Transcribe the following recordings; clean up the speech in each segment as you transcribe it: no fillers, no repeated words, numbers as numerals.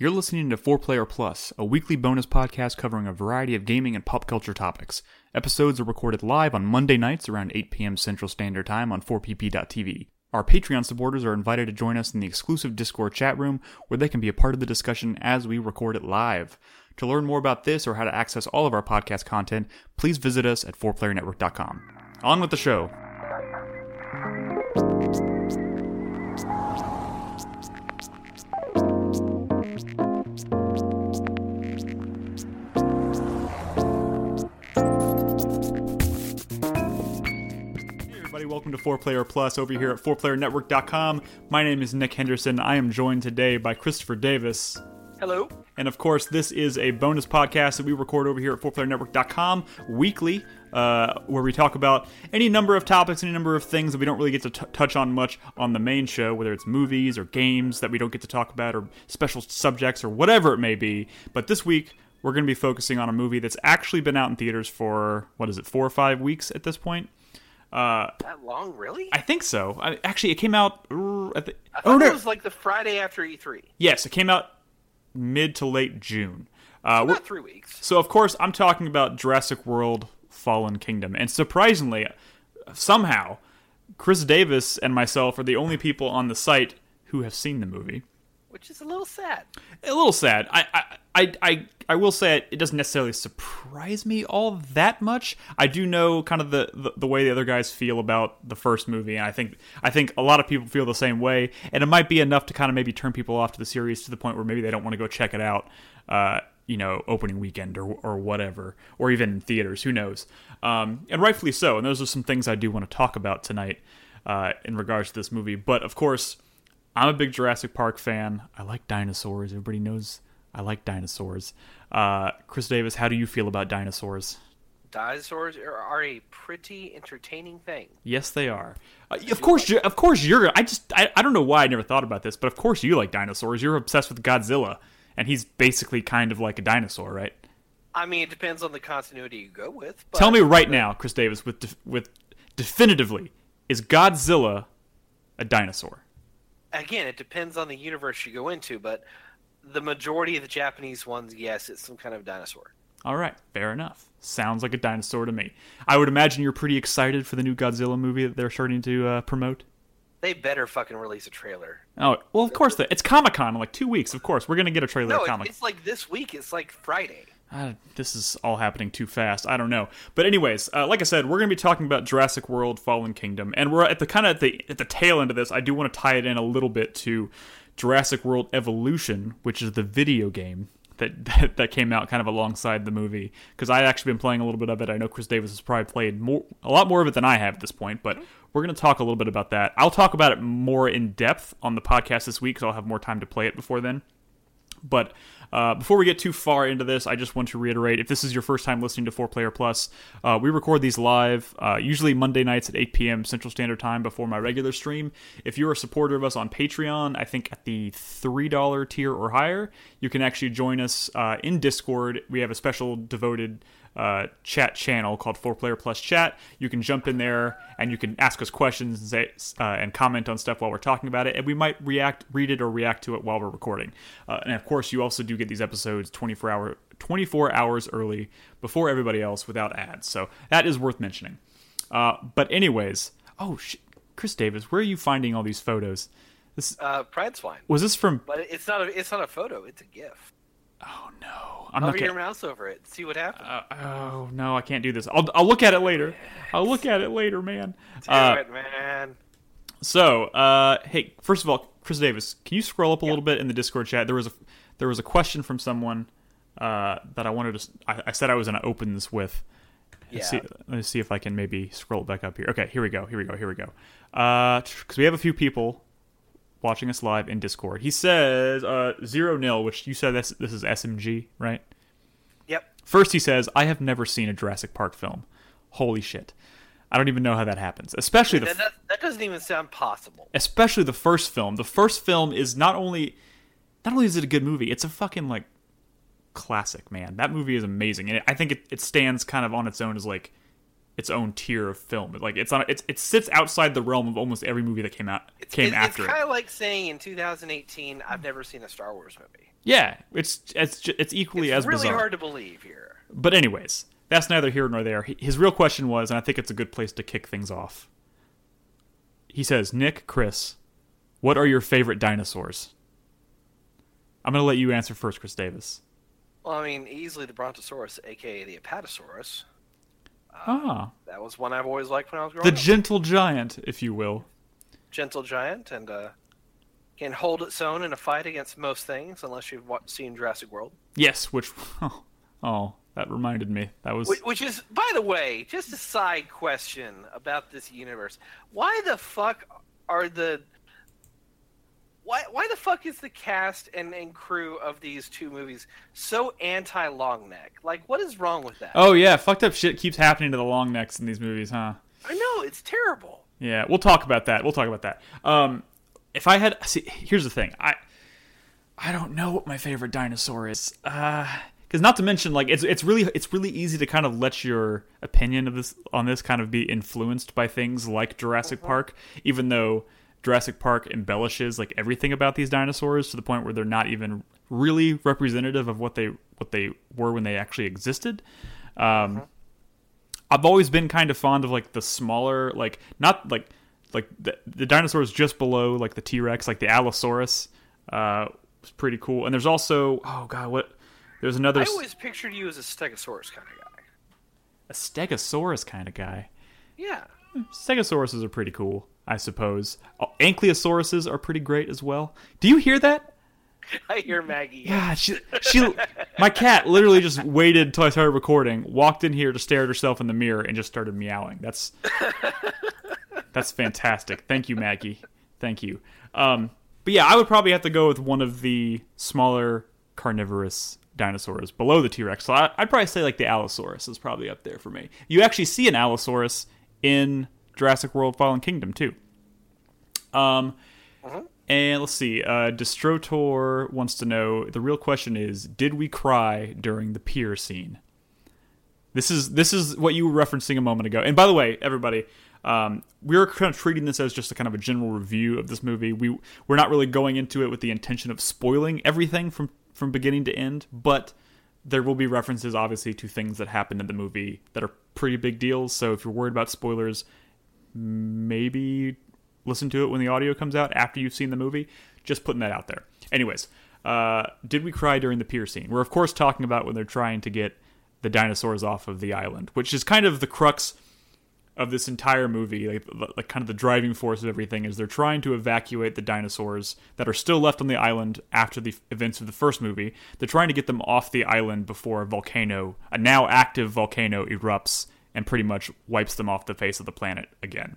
You're listening to 4Player Plus, a weekly bonus podcast covering a variety of gaming and pop culture topics. Episodes are recorded live on Monday nights around 8 p.m. Central Standard Time on 4pp.tv. Our Patreon supporters are invited to join us in the exclusive Discord chat room, where they can be a part of the discussion as we record it live. To learn more about this or how to access all of our podcast content, please visit us at 4playernetwork.com. On with the show. Welcome to 4Player Plus over here at 4playernetwork.com. My name is Nick Henderson. I am joined today by Christopher Davis. Hello. And of course, this is a bonus podcast that we record over here at 4playernetwork.com weekly, where we talk about any number of topics, any number of things that we don't really get to touch on much on the main show, whether it's movies or games that we don't get to talk about, or special subjects or whatever it may be. But this week, we're going to be focusing on a movie that's actually been out in theaters for, 4 or 5 weeks at this point. That long, really? I think so. Actually, it came out it was like the Friday after E3. Yes, it came out mid to late June. About 3 weeks. So, of course, I'm talking about Jurassic World Fallen Kingdom. And surprisingly, somehow, Chris Davis and myself are the only people on the site who have seen the movie. Which is a little sad. A little sad. I will say it doesn't necessarily surprise me all that much. I do know kind of the way the other guys feel about the first movie, and I think a lot of people feel the same way, and it might be enough to kind of maybe turn people off to the series to the point where maybe they don't want to go check it out, opening weekend or whatever, or even in theaters, who knows. And rightfully so, and those are some things I do want to talk about tonight in regards to this movie. But, of course, I'm a big Jurassic Park fan. I like dinosaurs. Everybody knows I like dinosaurs. Chris Davis, how do you feel about dinosaurs? Dinosaurs are a pretty entertaining thing. Yes, they are. Of course, you're. I don't know why I never thought about this, but of course you like dinosaurs. You're obsessed with Godzilla, and he's basically kind of like a dinosaur, right? I mean, it depends on the continuity you go with. But tell me right now, Chris Davis, with definitively, is Godzilla a dinosaur? Again, it depends on the universe you go into, but the majority of the Japanese ones, yes, it's some kind of dinosaur. All right, fair enough. Sounds like a dinosaur to me. I would imagine you're pretty excited for the new Godzilla movie that they're starting to promote. They better fucking release a trailer. Oh, well, of course. It's Comic-Con in like 2 weeks, of course. We're going to get a trailer at Comic-Con. It's like this week. It's like Friday. This is all happening too fast. I don't know. But anyways, like I said, we're going to be talking about Jurassic World Fallen Kingdom. And we're at the tail end of this. I do want to tie it in a little bit to Jurassic World Evolution, which is the video game that came out kind of alongside the movie. Because I've actually been playing a little bit of it. I know Chris Davis has probably played a lot more of it than I have at this point. But we're going to talk a little bit about that. I'll talk about it more in depth on the podcast this week, because I'll have more time to play it before then. But before we get too far into this, I just want to reiterate, if this is your first time listening to 4Player Plus, we record these live, usually Monday nights at 8 p.m. Central Standard Time before my regular stream. If you're a supporter of us on Patreon, I think at the $3 tier or higher, you can actually join us in Discord. We have a special devoted chat channel called 4Player Plus Chat. You can jump in there and you can ask us questions and comment on stuff while we're talking about it, and we might read it or react to it while we're recording. And of course, you also do get these episodes 24 hours early before everybody else without ads. So that is worth mentioning. But anyways, Chris Davis, where are you finding all these photos? Pride Swine. Was this from? But it's not a photo. It's a GIF. Oh no! Hover your mouse over it. See what happens. Oh no! I can't do this. I'll look at it later. I'll look at it later, man. Do it, man. So, hey, first of all, Chris Davis, can you scroll up a little bit in the Discord chat? There was a question from someone that I wanted to. I said I was going to open this with. Yeah. Let me see if I can maybe scroll it back up here. Okay, here we go. Because we have a few people watching us live in Discord. He says 0-0, which you said this is SMG, right? Yep. First, he says, I have never seen a Jurassic Park film. Holy shit. I don't even know how that happens. Especially that doesn't even sound possible. Especially the first film. The first film is not only is it a good movie, it's a fucking like classic, man. That movie is amazing, and I think it stands kind of on its own as like its own tier of film. Like it sits outside the realm of almost every movie that came after it. It's kind of like saying in 2018, I've never seen a Star Wars movie. Yeah, it's equally It's as really bizarre. hard to believe here. But anyways, that's neither here nor there. His real question was, and I think it's a good place to kick things off. He says, Nick, Chris, what are your favorite dinosaurs? I'm going to let you answer first, Chris Davis. Well, I mean, easily the Brontosaurus, aka the Apatosaurus. That was one I've always liked when I was growing The up. gentle giant, if you will. Gentle giant, and can hold its own in a fight against most things, unless you've seen Jurassic World. Yes, which... Oh, that reminded me. That was... Which is, by the way, just a side question about this universe. Why the fuck are the... Why the fuck is the cast and crew of these two movies so anti-long neck? Like, what is wrong with that? Oh, yeah, fucked up shit keeps happening to the long necks in these movies, huh? I know, it's terrible. Yeah, we'll talk about that. If I had... See, here's the thing. I don't know what my favorite dinosaur is. Because not to mention, like, it's really easy to kind of let your opinion of this kind of be influenced by things like Jurassic Park, even though Jurassic Park embellishes like everything about these dinosaurs to the point where they're not even really representative of what they were when they actually existed. I've always been kind of fond of like the smaller, like not like the dinosaurs just below like the T-Rex, like the Allosaurus was pretty cool. And there's also there's another. I always pictured you as a Stegosaurus kind of guy. A Stegosaurus kind of guy. Yeah. Stegosauruses are pretty cool, I suppose. Ankylosaurus are pretty great as well. Do you hear that? I hear Maggie. Yeah, she my cat literally just waited till I started recording, walked in here to stare at herself in the mirror, and just started meowing. That's fantastic. Thank you, Maggie. Thank you. But yeah, I would probably have to go with one of the smaller carnivorous dinosaurs below the T-Rex. So I'd probably say like the Allosaurus is probably up there for me. You actually see an Allosaurus in Jurassic World Fallen Kingdom too. And let's see, Destrotor wants to know, the real question is, did we cry during the pier scene? This is what you were referencing a moment ago. And by the way, everybody, we're kind of treating this as just a kind of a general review of this movie. We're not really going into it with the intention of spoiling everything from beginning to end, but there will be references, obviously, to things that happened in the movie that are pretty big deals. So if you're worried about spoilers, maybe listen to it when the audio comes out after you've seen the movie. Just putting that out there. Anyways, did we cry during the pier scene? We're, of course, talking about when they're trying to get the dinosaurs off of the island, which is kind of the crux of this entire movie, like kind of the driving force of everything, is they're trying to evacuate the dinosaurs that are still left on the island after the events of the first movie. They're trying to get them off the island before a now active volcano, erupts and pretty much wipes them off the face of the planet again.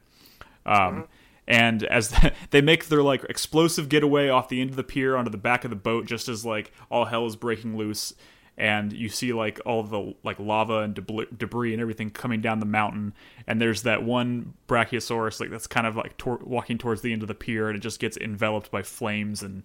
And as they make their like explosive getaway off the end of the pier onto the back of the boat, just as like all hell is breaking loose, and you see like all the like lava and debris and everything coming down the mountain, and there's that one Brachiosaurus like that's kind of like walking towards the end of the pier, and it just gets enveloped by flames and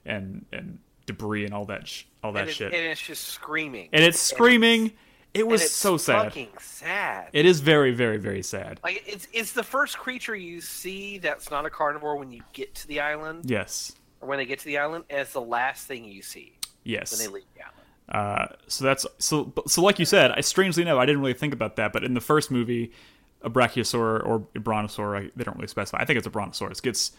debris and all that shit. And it's just screaming. And it's screaming. It was it's so sad. Fucking sad. It is very, very, very sad. Like it's the first creature you see that's not a carnivore when you get to the island. Yes. Or when they get to the island, and it's the last thing you see. Yes. When they leave the island. So like you said, I strangely enough, I didn't really think about that, but in the first movie, a Brachiosaur or a Brontosaur, they don't really specify. I think it's a Brontosaurus, gets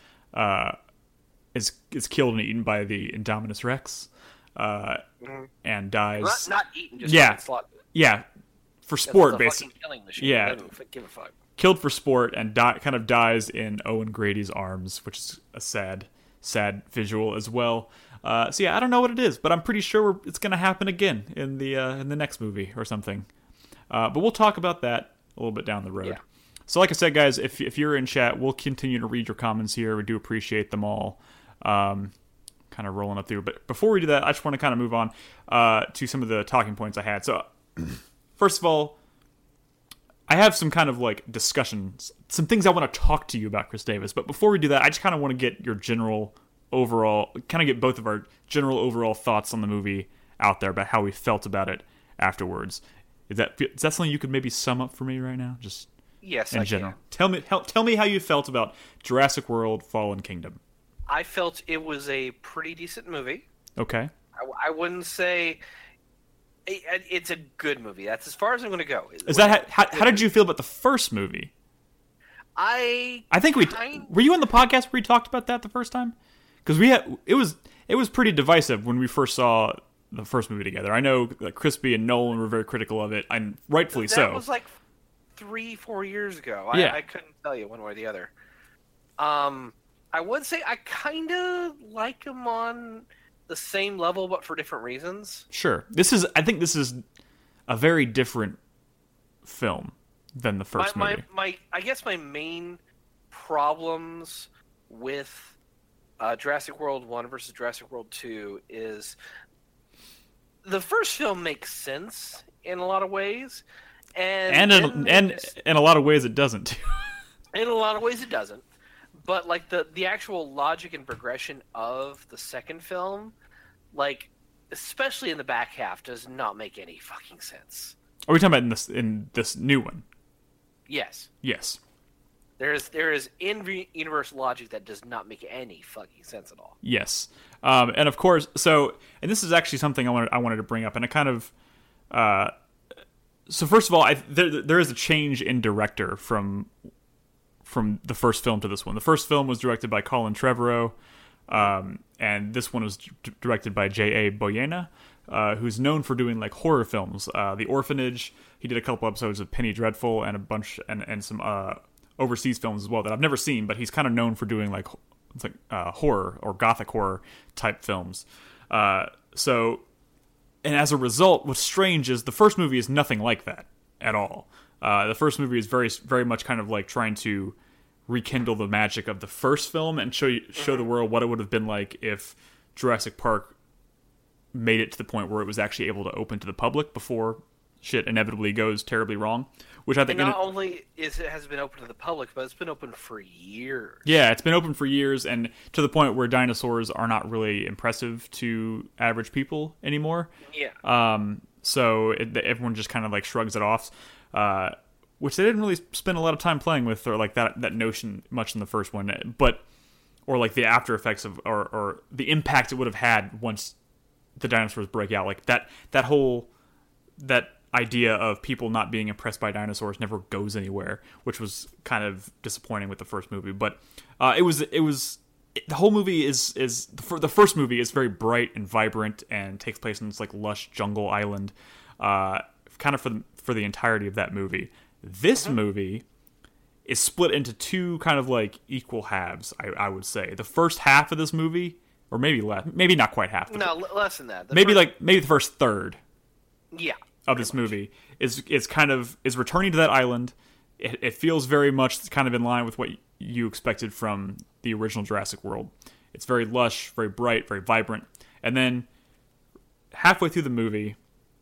is killed and eaten by the Indominus Rex, and dies. Not eaten, just slaughtered. Yeah, for sport, basically. Killing machine. Yeah, doesn't give a fuck. Killed for sport and kind of dies in Owen Grady's arms, which is a sad visual as well. So yeah, I don't know what it is, but I'm pretty sure it's going to happen again in the next movie or something. But we'll talk about that a little bit down the road. Yeah. So like I said, guys, if you're in chat, we'll continue to read your comments here. We do appreciate them all. Kind of rolling up through. But before we do that, I just want to kind of move on to some of the talking points I had. So first of all, I have some kind of like discussions, some things I want to talk to you about, Chris Davis. But before we do that, I just kind of want to get your general overall, kind of get both of our general overall thoughts on the movie out there about how we felt about it afterwards. Is that something you could maybe sum up for me right now? Just yes, in general. Tell me how you felt about Jurassic World: Fallen Kingdom. I felt it was a pretty decent movie. Okay. I wouldn't say it's a good movie. That's as far as I'm going to go. Is that how did you feel about the first movie? I think were you on the podcast where we talked about that the first time? Because it was pretty divisive when we first saw the first movie together. I know that Crispy and Nolan were very critical of it, and rightfully so. That was like 3-4 years ago. Yeah. I couldn't tell you one way or the other. I would say I kind of like them on the same level, but for different reasons. Sure. I think this is a very different film than the first movie. I guess my main problems with Jurassic World 1 versus Jurassic World 2 is the first film makes sense in a lot of ways, and in a lot of ways it doesn't. In a lot of ways it doesn't. But like the actual logic and progression of the second film, like especially in the back half, does not make any fucking sense. Are we talking about in this new one? Yes. Yes. There is in-universe logic that does not make any fucking sense at all. Yes. And of course, and this is actually something I wanted to bring up, and it kind of, so first of all, there is a change in director from the first film to this one. The first film was directed by Colin Trevorrow, and this one was directed by J.A. Boyena, who's known for doing like horror films. The Orphanage. He did a couple episodes of Penny Dreadful and a bunch and some overseas films as well that I've never seen, but he's kind of known for doing like horror or gothic horror type films. And as a result, what's strange is the first movie is nothing like that at all. The first movie is very, very much kind of like trying to rekindle the magic of the first film and show the world what it would have been like if Jurassic Park made it to the point where it was actually able to open to the public before shit inevitably goes terribly wrong. Which I think not only has it been open to the public, but it's been open for years. Yeah, it's been open for years, and to the point where dinosaurs are not really impressive to average people anymore. Yeah. So everyone just kind of like shrugs it off. Which they didn't really spend a lot of time playing with, or like that notion much in the first one, or like the after effects of, or the impact it would have had once the dinosaurs break out. Like that idea of people not being impressed by dinosaurs never goes anywhere, which was kind of disappointing with the first movie. But the whole movie is the first movie is very bright and vibrant and takes place in this like lush jungle island, kind of for the entirety of that movie. This movie is split into two kind of like equal halves, I would say. The first half of this movie, or maybe less, maybe not quite half. No, less than that. Maybe the first third. Yeah. Of this movie is returning to that island. It feels very much kind of in line with what you expected from the original Jurassic World. It's very lush, very bright, very vibrant. And then halfway through the movie,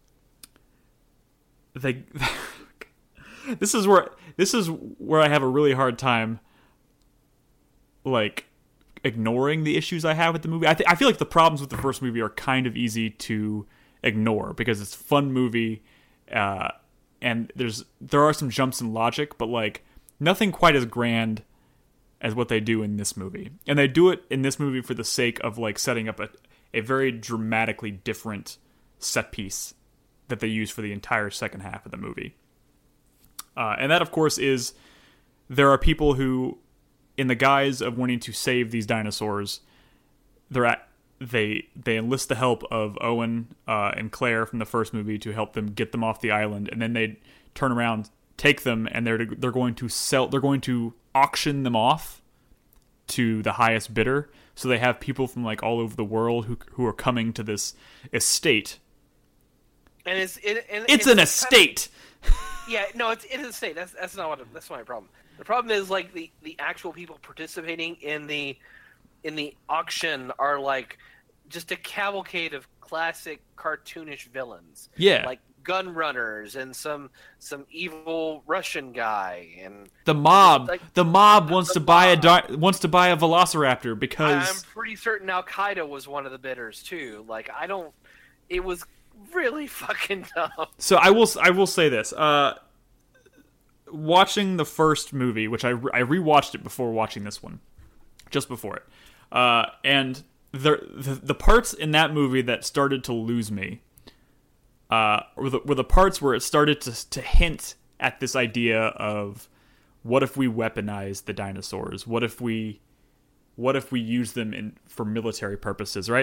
this is where I have a really hard time like ignoring the issues I have with the movie. I feel like the problems with the first movie are kind of easy to ignore because it's a fun movie, and there are some jumps in logic, but like nothing quite as grand as what they do in this movie. And they do it in this movie for the sake of like setting up a very dramatically different set piece that they use for the entire second half of the movie. And that, of course, is there are people who, in the guise of wanting to save these dinosaurs, they enlist the help of Owen and Claire from the first movie to help them get them off the island, and then they turn around, take them, and they're going to auction them off to the highest bidder. So they have people from like all over the world who are coming to this estate. And it's an estate. Yeah, no, it's an estate. That's not my problem. The problem is like the actual people participating in the auction are like just a cavalcade of classic cartoonish villains. Yeah, like gun runners and some evil Russian guy and the mob. Like, the mob wants to buy a Velociraptor because I'm pretty certain Al Qaeda was one of the bidders too. Like it was really fucking dumb. So I will say this. Watching the first movie, which I rewatched it before watching this one, just before it, and the parts in that movie that started to lose me were the parts where it started to hint at this idea of what if we weaponize the dinosaurs? What if we use them for military purposes, right?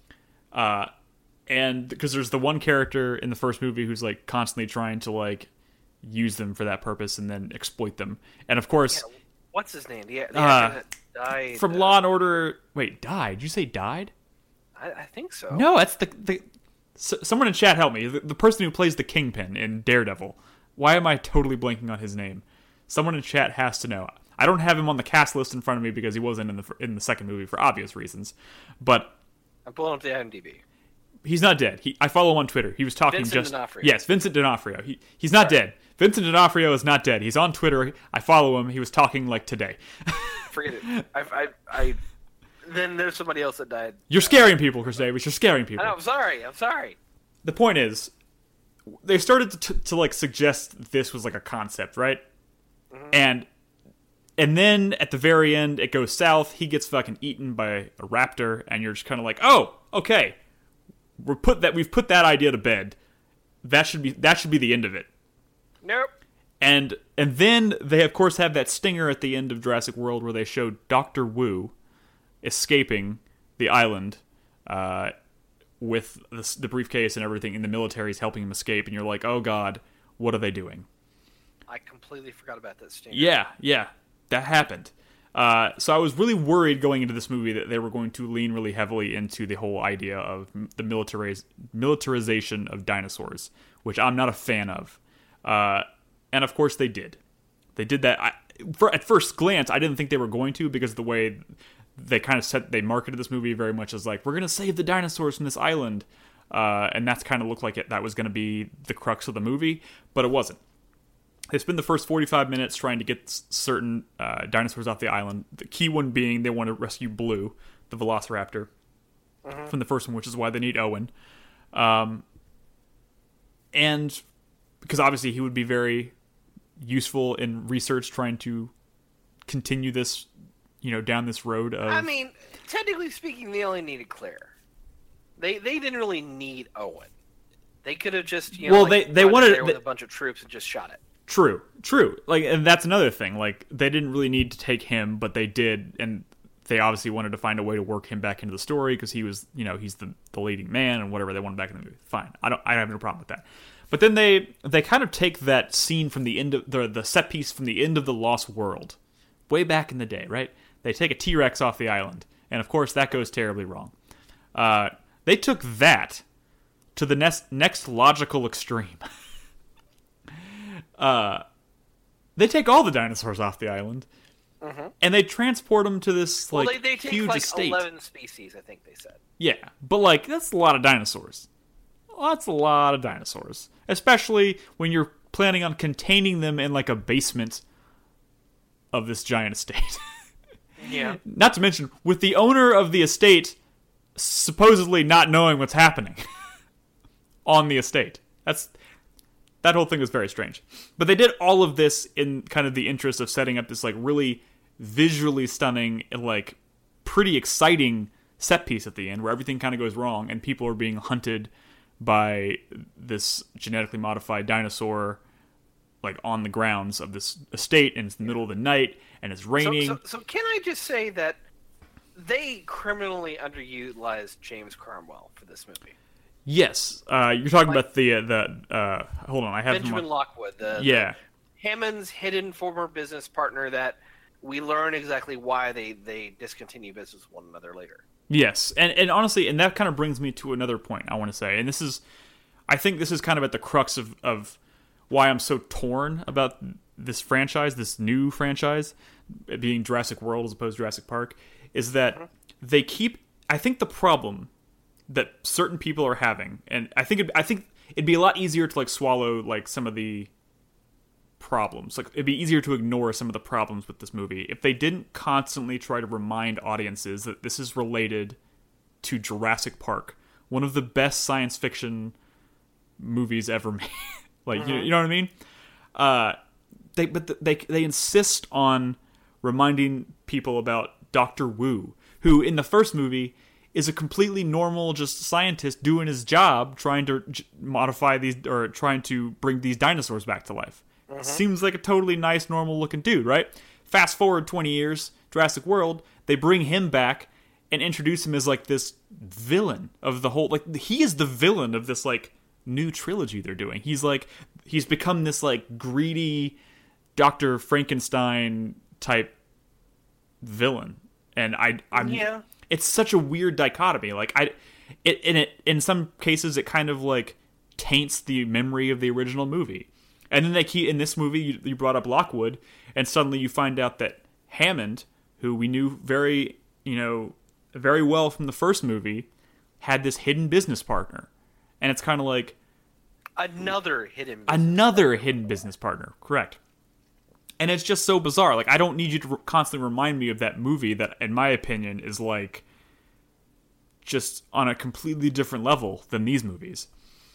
And because there's the one character in the first movie who's like constantly trying to like use them for that purpose and then exploit them. And of course, what's his name? The actor that died from Law and Order. Wait, died? Did you say died? I think so. No, that's someone in chat help me. The person who plays the Kingpin in Daredevil. Why am I totally blanking on his name? Someone in chat has to know. I don't have him on the cast list in front of me because he wasn't in the second movie for obvious reasons. But I'm pulling up the IMDb. He's not dead. I follow him on Twitter. He was talking Vincent D'Onofrio. Yes, Vincent D'Onofrio. He's not dead. Vincent D'Onofrio is not dead. He's on Twitter. I follow him. He was talking like today. Forget it. I then there's somebody else that died. You're scaring people, Chris Davis. You're scaring people. I'm sorry. The point is, they started to like suggest this was like a concept, right? Mm-hmm. And then at the very end, it goes south. He gets fucking eaten by a raptor, and you're just kind of like, oh, okay. We've put that idea to bed. That should be the end of it. Nope. And then they of course have that stinger at the end of Jurassic World where they show Dr. Wu escaping the island with the briefcase and everything, and the military's helping him escape, and you're like, oh god, what are they doing? I completely forgot about that stinger. Yeah, that happened. So I was really worried going into this movie that they were going to lean really heavily into the whole idea of the militarization of dinosaurs, which I'm not a fan of. And of course they did. They did that. At first glance, I didn't think they were going to, because of the way they kind of they marketed this movie very much as like, we're going to save the dinosaurs from this island. And that's kind of looked like that was going to be the crux of the movie, but it wasn't. They spend the first 45 minutes trying to get certain dinosaurs off the island. The key one being they want to rescue Blue, the velociraptor, from the first one, which is why they need Owen. And because obviously he would be very useful in research trying to continue this, down this road of... I mean, technically speaking, they only needed Claire. They didn't really need Owen. They could have just, they wanted there with a bunch of troops and just shot it. True. Like, and that's another thing. Like, they didn't really need to take him, but they did, and they obviously wanted to find a way to work him back into the story because he was, he's the leading man and whatever they wanted back in the movie. Fine, I have no problem with that. But then they kind of take that scene from the end of the set piece from the end of The Lost World, way back in the day, right? They take a T-Rex off the island, and of course that goes terribly wrong. They took that to the next logical extreme. They take all the dinosaurs off the island, and they transport them to this they take huge like estate. 11 species, I think they said. Yeah, but that's a lot of dinosaurs. That's a lot of dinosaurs, especially when you're planning on containing them in like a basement of this giant estate. Yeah. Not to mention with the owner of the estate supposedly not knowing what's happening on the estate. That whole thing was very strange. But they did all of this in kind of the interest of setting up this like really visually stunning and like pretty exciting set piece at the end where everything kind of goes wrong and people are being hunted by this genetically modified dinosaur like on the grounds of this estate, and it's the middle of the night and it's raining. So can I just say that they criminally underutilized James Cromwell for this movie? Yes, you're talking about the hold on, I have Benjamin Lockwood, the Hammond's hidden former business partner that we learn exactly why they discontinue business with one another later. Yes, and honestly, and that kind of brings me to another point I want to say, and I think this is kind of at the crux of why I'm so torn about this franchise, this new franchise, being Jurassic World as opposed to Jurassic Park, is that they keep. I think the problem that certain people are having, and I think it'd be a lot easier to like swallow like some of the problems. Like it'd be easier to ignore some of the problems with this movie if they didn't constantly try to remind audiences that this is related to Jurassic Park, one of the best science fiction movies ever made. Like you know what I mean? They insist on reminding people about Dr. Wu, who in the first movie is a completely normal just scientist doing his job, trying to modify these or trying to bring these dinosaurs back to life. Seems like a totally nice, normal looking dude, right? Fast forward 20 years, Jurassic World, they bring him back and introduce him as like this villain of the whole, like he is the villain of this like new trilogy they're doing. He's become this like greedy Dr. Frankenstein type villain. And it's such a weird dichotomy. Like in some cases it kind of like taints the memory of the original movie. And then in this movie you brought up Lockwood, and suddenly you find out that Hammond, who we knew very well from the first movie, had this hidden business partner. And it's kind of like another hidden business partner, correct. And it's just so bizarre. Like, I don't need you to constantly remind me of that movie that, in my opinion, is like just on a completely different level than these movies.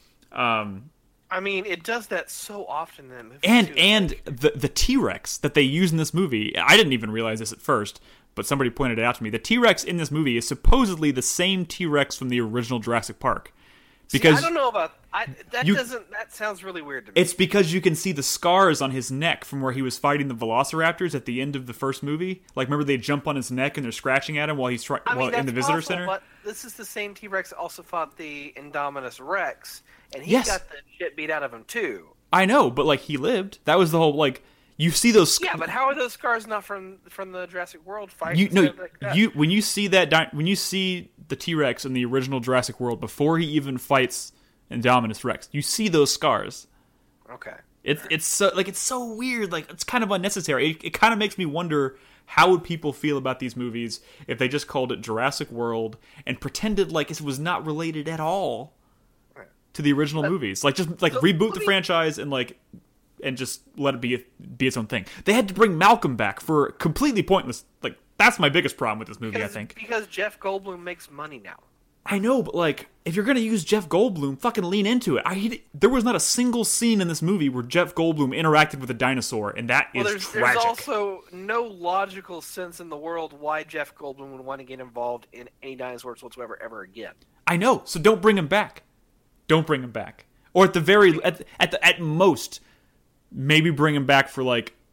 I mean, it does that so often in that movie. And the T-Rex that they use in this movie, I didn't even realize this at first, but somebody pointed it out to me. The T-Rex in this movie is supposedly the same T-Rex from the original Jurassic Park. Because I don't know about that sounds really weird to me. It's because you can see the scars on his neck from where he was fighting the Velociraptors at the end of the first movie. Like, remember they jump on his neck and they're scratching at him while he's in the visitor center? But this is the same T-Rex that also fought the Indominus Rex, and he got the shit beat out of him too. I know, but like he lived. That was the whole like you see those. Yeah, but how are those scars not from the Jurassic World fight? When you see the T-Rex in the original Jurassic World before he even fights Indominus Rex, you see those scars. Okay. It's so weird. Like, it's kind of unnecessary. It kind of makes me wonder, how would people feel about these movies if they just called it Jurassic World and pretended like it was not related at all to the original movies? Like, just like reboot the franchise and just let it be its own thing. They had to bring Malcolm back for completely pointless. Like, that's my biggest problem with this movie, I think. Because Jeff Goldblum makes money now. I know, but like, if you're gonna use Jeff Goldblum, fucking lean into it. There was not a single scene in this movie where Jeff Goldblum interacted with a dinosaur, and that is tragic. There's also no logical sense in the world why Jeff Goldblum would want to get involved in any dinosaurs whatsoever ever again. I know, so don't bring him back. Don't bring him back. Or at most, maybe bring him back for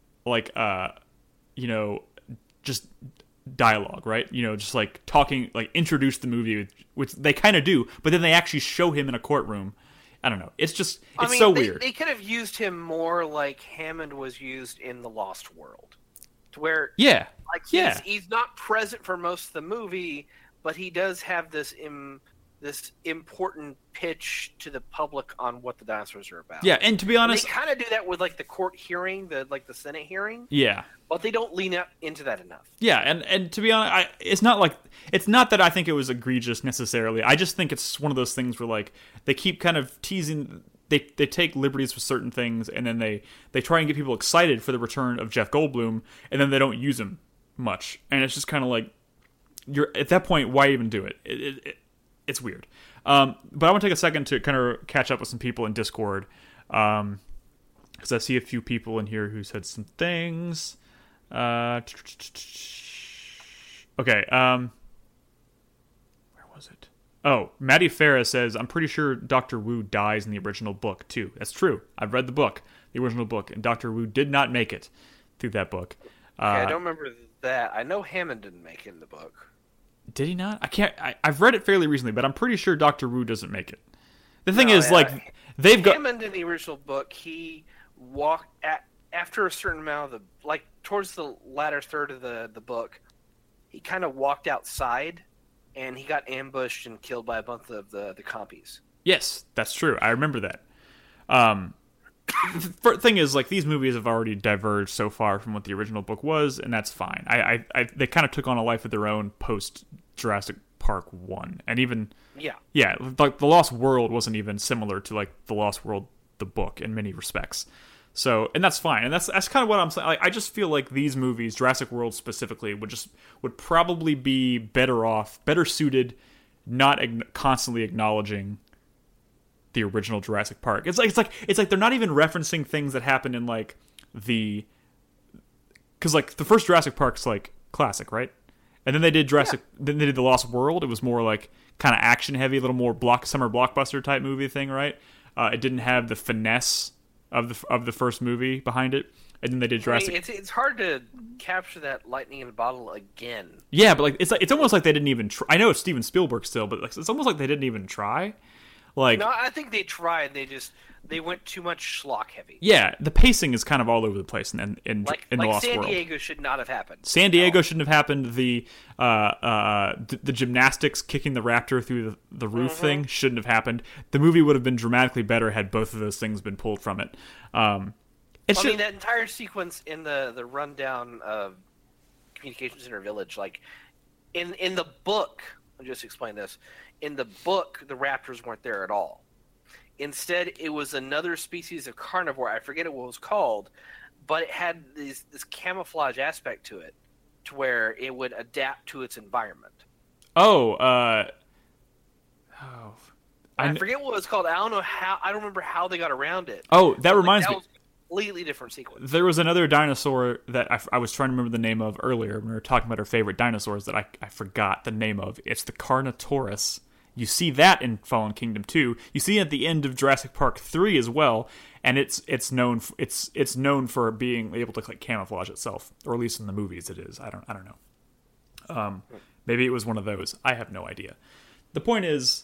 just dialogue, right? Just like talking, like introduce the movie, which they kind of do, but then they actually show him in a courtroom. I don't know. It's so weird. They could have used him more like Hammond was used in The Lost World, to where he's not present for most of the movie, but he does have this important pitch to the public on what the dinosaurs are about. Yeah, and to be honest, they kind of do that with like the court hearing, the Senate hearing. Yeah, but they don't lean up into that enough. Yeah, and to be honest, it's not that I think it was egregious necessarily. I just think it's one of those things where like they keep kind of teasing. They take liberties with certain things, and then they try and get people excited for the return of Jeff Goldblum, and then they don't use him much, and it's just kind of like, you're at that point, why even do it? It's weird. But I want to take a second to kind of catch up with some people in Discord, because I see a few people in here who said some things. Okay. Where was it? Oh, Maddie Farah says, I'm pretty sure Dr. Wu dies in the original book, too. That's true. I've read the original book, and Dr. Wu did not make it through that book. I don't remember that. I know Hammond didn't make it in the book. Did he not? I've read it fairly recently, but I'm pretty sure Dr. Wu doesn't make it. The thing is, they've got Hammond in the original book. He walked after a certain amount of towards the latter third of the book. He kind of walked outside, and he got ambushed and killed by a bunch of the compies. Yes, that's true. I remember that. The thing is, like, these movies have already diverged so far from what the original book was, and that's fine. They kind of took on a life of their own post Jurassic Park 1, and even like The Lost World wasn't even similar to like The Lost World the book in many respects. So, and that's fine, and that's kind of what I'm saying. I just feel like these movies, Jurassic World specifically, would probably be better suited, not constantly acknowledging the original Jurassic Park. It's like they're not even referencing things that happened in like because like the first Jurassic Park's like classic, right? And then they did Then they did The Lost World. It was more like kind of action heavy, a little more summer blockbuster type movie thing, right? It didn't have the finesse of the first movie behind it. And then they did Jurassic. It's hard to capture that lightning in a bottle again. Yeah, but like it's almost like they didn't even try. I know it's Steven Spielberg still, but like, it's almost like they didn't even try. Like, no, I think they tried. They went too much schlock heavy. Yeah, the pacing is kind of all over the place in The Lost World. San Diego should not have happened. San Diego shouldn't have happened. The gymnastics kicking the raptor through the roof thing shouldn't have happened. The movie would have been dramatically better had both of those things been pulled from it. I mean, that entire sequence in the rundown of Communication Center Village, like in the book, I'll just explain this. In the book, the raptors weren't there at all. Instead, it was another species of carnivore. I forget what it was called, but it had this camouflage aspect to it, to where it would adapt to its environment. I forget what it was called. I don't know how. I don't remember how they got around it. Oh, that reminds me. That was a completely different sequence. There was another dinosaur that I was trying to remember the name of earlier when we were talking about our favorite dinosaurs that I forgot the name of. It's the Carnotaurus. You see that in Fallen Kingdom 2. You see it at the end of Jurassic Park 3 as well, and it's known for being able to like camouflage itself, or at least in the movies it is. I don't know. Maybe it was one of those. I have no idea. The point is,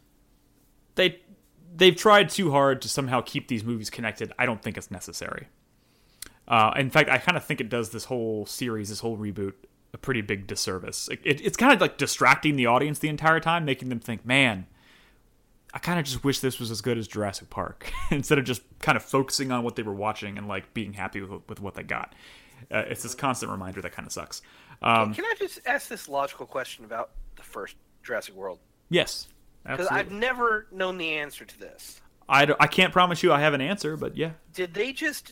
they've tried too hard to somehow keep these movies connected. I don't think it's necessary. In fact, I kind of think it does this whole series, this whole reboot, a pretty big disservice. It's kind of like distracting the audience the entire time, making them think, man, I kind of just wish this was as good as Jurassic Park, instead of just kind of focusing on what they were watching and like being happy with what they got. It's this constant reminder that kind of sucks. Can I just ask this logical question about the first Jurassic World? Yes, because I've never known the answer to this. I can't promise you I have an answer, but yeah. Did they just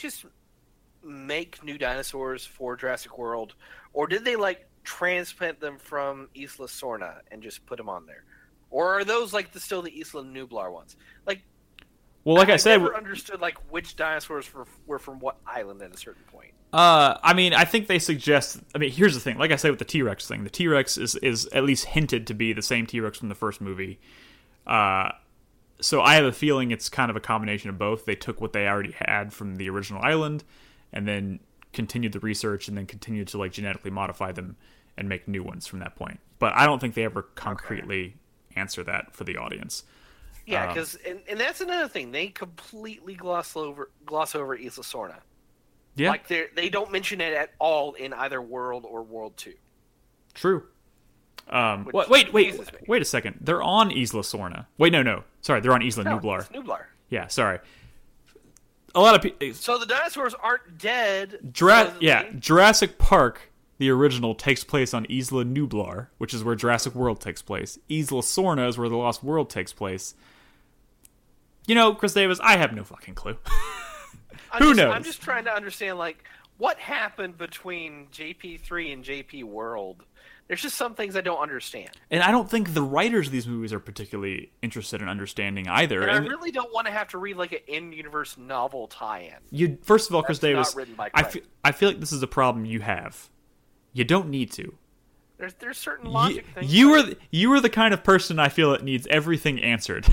make new dinosaurs for Jurassic World, or did they like transplant them from Isla Sorna and just put them on there, or are those like still the Isla Nublar ones? Like, well, like I said, never understood like which dinosaurs were from what island at a certain point. I mean, I think they suggest. I mean, here's the thing. Like I said with the T-Rex thing, the T-Rex is at least hinted to be the same T-Rex from the first movie. So I have a feeling it's kind of a combination of both. They took what they already had from the original island, and then continued the research, and then continued to like genetically modify them and make new ones from that point. But I don't think they ever concretely answer that for the audience. Yeah, because and that's another thing. They completely gloss over Isla Sorna. Yeah, like they don't mention it at all in either World or World 2. True. Wait a second. They're on Isla Sorna. Wait, no. Sorry, they're on Isla Nublar. It's Nublar. Yeah, sorry. A lot of people. So the dinosaurs aren't dead. Jurassic Park, the original, takes place on Isla Nublar, which is where Jurassic World takes place. Isla Sorna is where The Lost World takes place. You know, Chris Davis, I have no fucking clue. Who knows? I'm just trying to understand, like, what happened between JP3 and JP World. There's just some things I don't understand. And I don't think the writers of these movies are particularly interested in understanding either. And I really don't want to have to read like an in-universe novel tie-in. First of all, Chris Davis, not written by I feel like this is a problem you have. You don't need to. There's certain logic things. You are the kind of person I feel that needs everything answered.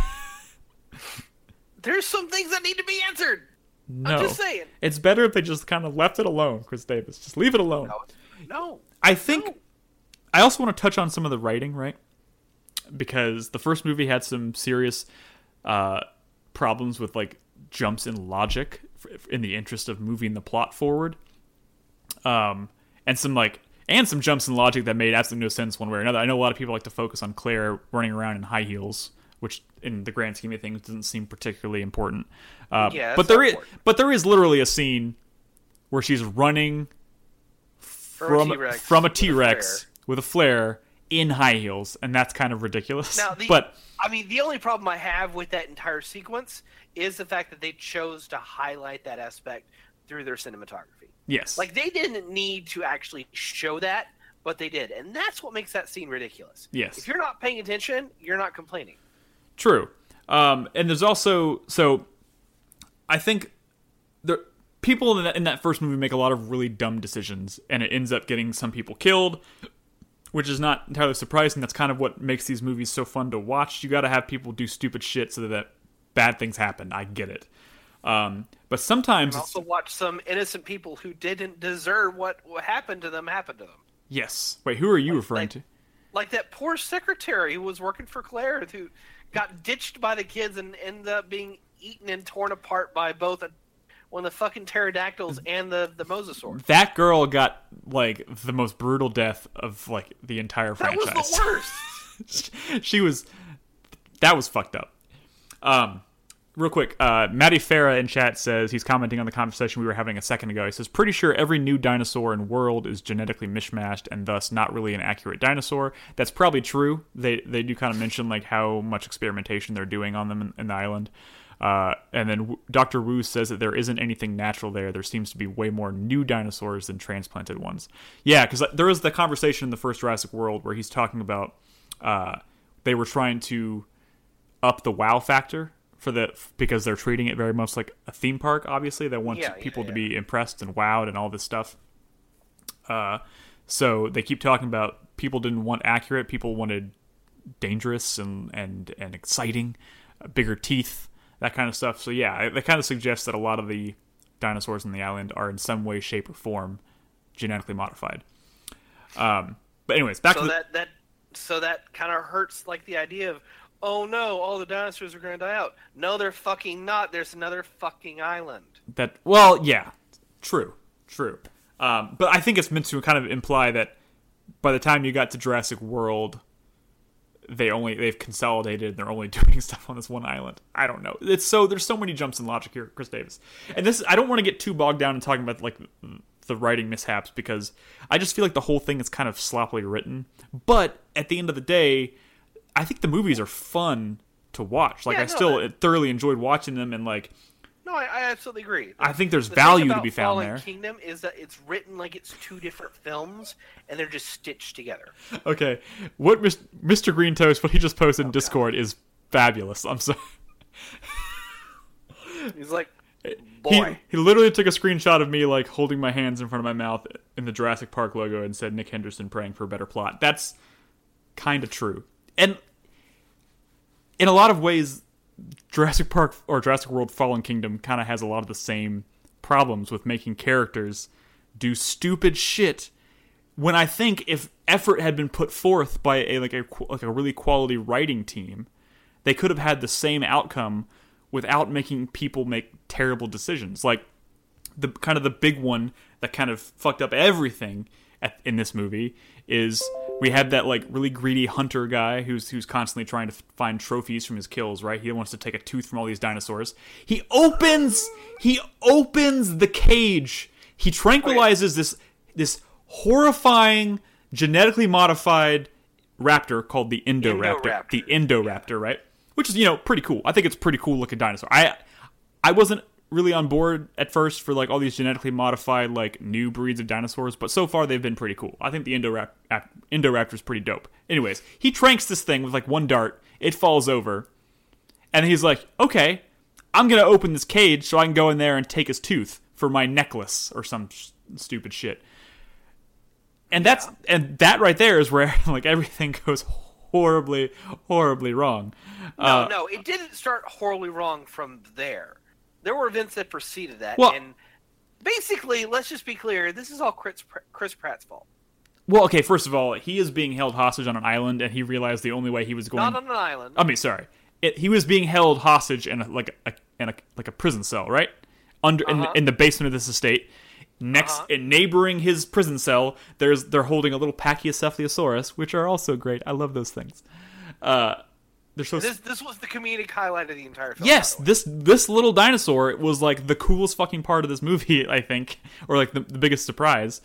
There's some things that need to be answered. No. I'm just saying. It's better if they just kind of left it alone, Chris Davis. Just leave it alone. No. I think... No. I also want to touch on some of the writing, right? Because the first movie had some serious problems with like jumps in logic in the interest of moving the plot forward, and some jumps in logic that made absolutely no sense one way or another. I know a lot of people like to focus on Claire running around in high heels, which in the grand scheme of things doesn't seem particularly important. But there is literally a scene where she's running from a T-Rex with a flare in high heels, and that's kind of ridiculous. Now, the only problem I have with that entire sequence is the fact that they chose to highlight that aspect through their cinematography. Yes. Like, they didn't need to actually show that, but they did. And that's what makes that scene ridiculous. Yes. If you're not paying attention, you're not complaining. True. And there's also... So, I think people in that first movie make a lot of really dumb decisions, and it ends up getting some people killed, which is not entirely surprising. That's kind of what makes these movies so fun to watch. You got to have people do stupid shit so that bad things happen. I get it. But sometimes And also watch some innocent people who didn't deserve what happened to them happen to them. yes. Wait, who are you referring to? Like that poor secretary who was working for Claire who got ditched by the kids and ended up being eaten and torn apart by both one of the fucking pterodactyls and the mosasaur. That girl got like the most brutal death of like the entire franchise. That was the worst. That was fucked up. Real quick, Matty Farah in chat says he's commenting on the conversation we were having a second ago. He says, pretty sure every new dinosaur in world is genetically mishmashed and thus not really an accurate dinosaur. That's probably true. They do kind of mention like how much experimentation they're doing on them in the island. And then Dr. Wu says that there isn't anything natural there. There seems to be way more new dinosaurs than transplanted ones. Yeah, because there was the conversation in the first Jurassic World where he's talking about they were trying to up the wow factor because they're treating it very much like a theme park. Obviously, they want people to be impressed and wowed and all this stuff. So they keep talking about people didn't want accurate. People wanted dangerous and exciting, bigger teeth, that kind of stuff. So yeah, that kind of suggests that a lot of the dinosaurs in the island are in some way, shape, or form genetically modified. But anyways, back to so that kind of hurts like the idea of, oh no, all the dinosaurs are going to die out. No, they're fucking not. There's another fucking island. True. But I think it's meant to kind of imply that by the time you got to Jurassic World, they've consolidated and they're only doing stuff on this one island. I don't know. There's so many jumps in logic here, Chris Davis. And this, I don't want to get too bogged down in talking about like the writing mishaps because I just feel like the whole thing is kind of sloppily written. But at the end of the day, I think the movies are fun to watch. Like, I thoroughly enjoyed watching them, and like, no, I absolutely agree. I think there's value to be found Fallen there. Kingdom is that it's written like it's two different films, and they're just stitched together. Okay, what Mr. Green Toast, what he just posted in Discord is fabulous. I'm sorry. He's like, boy. He literally took a screenshot of me like holding my hands in front of my mouth in the Jurassic Park logo and said Nick Henderson praying for a better plot. That's kind of true. And in a lot of ways, Jurassic Park or Jurassic World Fallen Kingdom kind of has a lot of the same problems with making characters do stupid shit, when I think if effort had been put forth by a really quality writing team, they could have had the same outcome without making people make terrible decisions. Like the big one that kind of fucked up everything in this movie is we have that like really greedy hunter guy who's constantly trying to find trophies from his kills, right? He wants to take a tooth from all these dinosaurs. He opens the cage. He tranquilizes this horrifying genetically modified raptor called the Indoraptor. The Indoraptor, right? Which is, pretty cool. I think it's a pretty cool looking dinosaur. I wasn't really on board at first for like all these genetically modified like new breeds of dinosaurs, but so far they've been pretty cool. I think the Indoraptor is pretty dope. Anyways, he tranks this thing with like one dart. It falls over, and he's like, "Okay, I'm gonna open this cage so I can go in there and take his tooth for my necklace or some stupid shit." And that right there is where like everything goes horribly wrong. No, it didn't start horribly wrong from there. There were events that preceded that, and basically, let's just be clear, this is all Chris Pratt's fault. Well, okay, first of all, he is being held hostage on an island, and he realized the only way he was going... Not on an island. I mean, sorry. He was being held hostage in a prison cell, right? In the basement of this estate. Neighboring his prison cell, they're holding a little Pachycephalosaurus, which are also great. I love those things. This was the comedic highlight of the entire film. Yes, this little dinosaur was like the coolest fucking part of this movie, I think, or like the biggest surprise.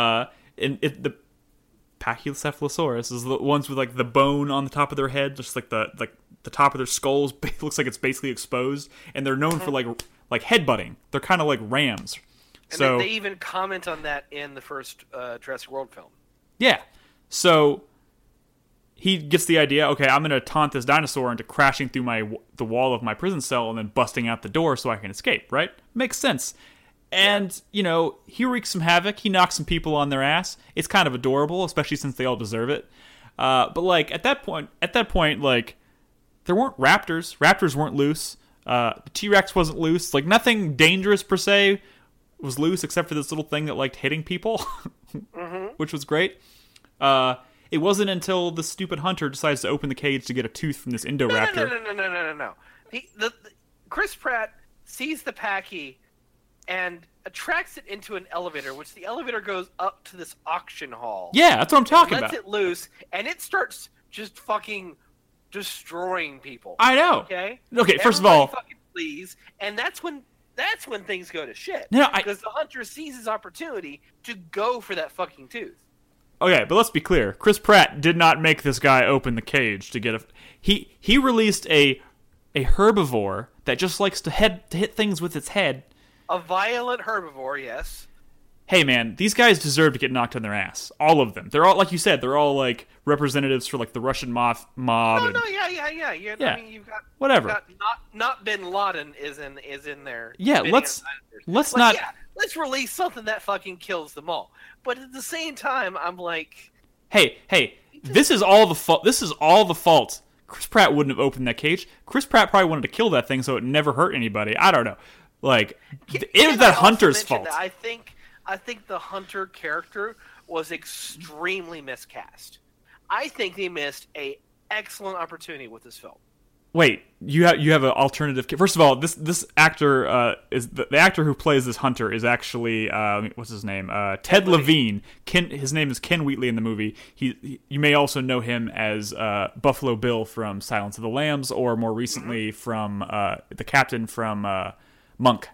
The Pachycephalosaurus is the ones with like the bone on the top of their head, just like the top of their skulls looks like it's basically exposed, and they're known for like headbutting. They're kind of like rams. And they even comment on that in the first Jurassic World film. Yeah, so he gets the idea, okay, I'm going to taunt this dinosaur into crashing through the wall of my prison cell and then busting out the door so I can escape, right? Makes sense. And, you know, he wreaks some havoc. He knocks some people on their ass. It's kind of adorable, especially since they all deserve it. But, like, at that point, like, there weren't raptors. Raptors weren't loose. The T-Rex wasn't loose. Like, nothing dangerous, per se, was loose except for this little thing that liked hitting people, which was great. It wasn't until the stupid hunter decides to open the cage to get a tooth from this Indoraptor. No. Chris Pratt sees the Packy and attracts it into an elevator, which the elevator goes up to this auction hall. Yeah, that's what I'm talking about. Lets it loose, and it starts just fucking destroying people. I know. Okay, first of all, fucking please, and that's when things go to shit. No, because the hunter sees his opportunity to go for that fucking tooth. Okay, but let's be clear. Chris Pratt did not make this guy open the cage to get a... He released a herbivore that just likes to hit things with its head. A violent herbivore, yes. Hey, man, these guys deserve to get knocked on their ass. All of them. They're all, like you said, they're all, like, representatives for, like, the Russian mob. Yeah. Yeah, I mean, you've got... whatever. You've got not Bin Laden is in there. Yeah, let's not... Yeah, let's release something that fucking kills them all. But at the same time, I'm like... Hey, this is all the fault. This is all the fault. Chris Pratt wouldn't have opened that cage. Chris Pratt probably wanted to kill that thing so it never hurt anybody. I don't know. Like, it was that hunter's fault. I think the hunter character was extremely miscast. I think they missed an excellent opportunity with this film. Wait, you have an alternative. First of all, this actor is the actor who plays this hunter is actually what's his name? Ted Levine. His name is Ken Wheatley in the movie. You may also know him as Buffalo Bill from Silence of the Lambs, or more recently from the captain from Monk.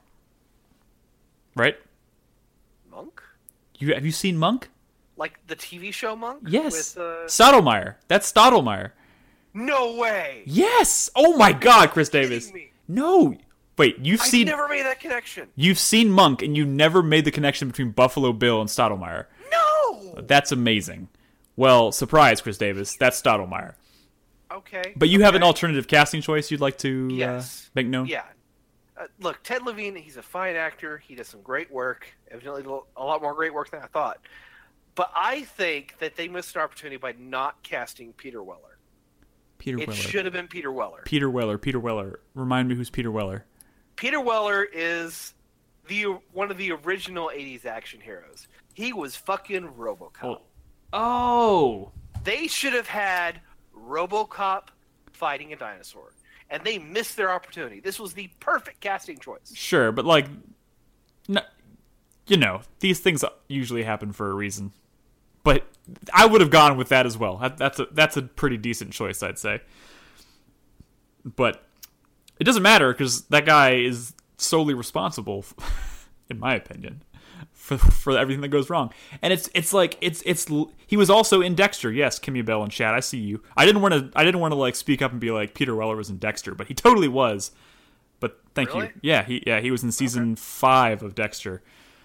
Right? Monk? Have you seen Monk? Like the TV show Monk? Yes. With, Stottlemyre. That's Stottlemyre. No way! Yes! Oh my God, Chris Davis. Me. No. Wait, I never made that connection. You've seen Monk, and you never made the connection between Buffalo Bill and Stottlemyre. No! That's amazing. Well, surprise, Chris Davis. That's Stottlemyre. Okay. But you have an alternative casting choice you'd like to make known? Yeah. Look, Ted Levine, he's a fine actor. He does some great work. Evidently a lot more great work than I thought. But I think that they missed an opportunity by not casting Peter Weller. It should have been Peter Weller. Peter Weller. Remind me who's Peter Weller. Peter Weller is one of the original 80s action heroes. He was fucking RoboCop. Oh. They should have had RoboCop fighting a dinosaur. And they missed their opportunity. This was the perfect casting choice. Sure, but like... No, you know, these things usually happen for a reason. But I would have gone with that as well. That's a pretty decent choice, I'd say. But it doesn't matter because that guy is solely responsible, in my opinion, for everything that goes wrong. And it's he was also in Dexter. Yes, Kimmy Bell and Chad, I see you. I didn't want to like speak up and be like Peter Weller was in Dexter, but he totally was. But thank you. Yeah, he was in season 5 of Dexter.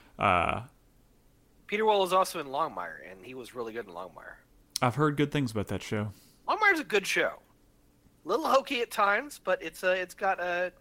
Peter Weller was also in Longmire, and he was really good in Longmire. I've heard good things about that show. Longmire's a good show. A little hokey at times, but it's got a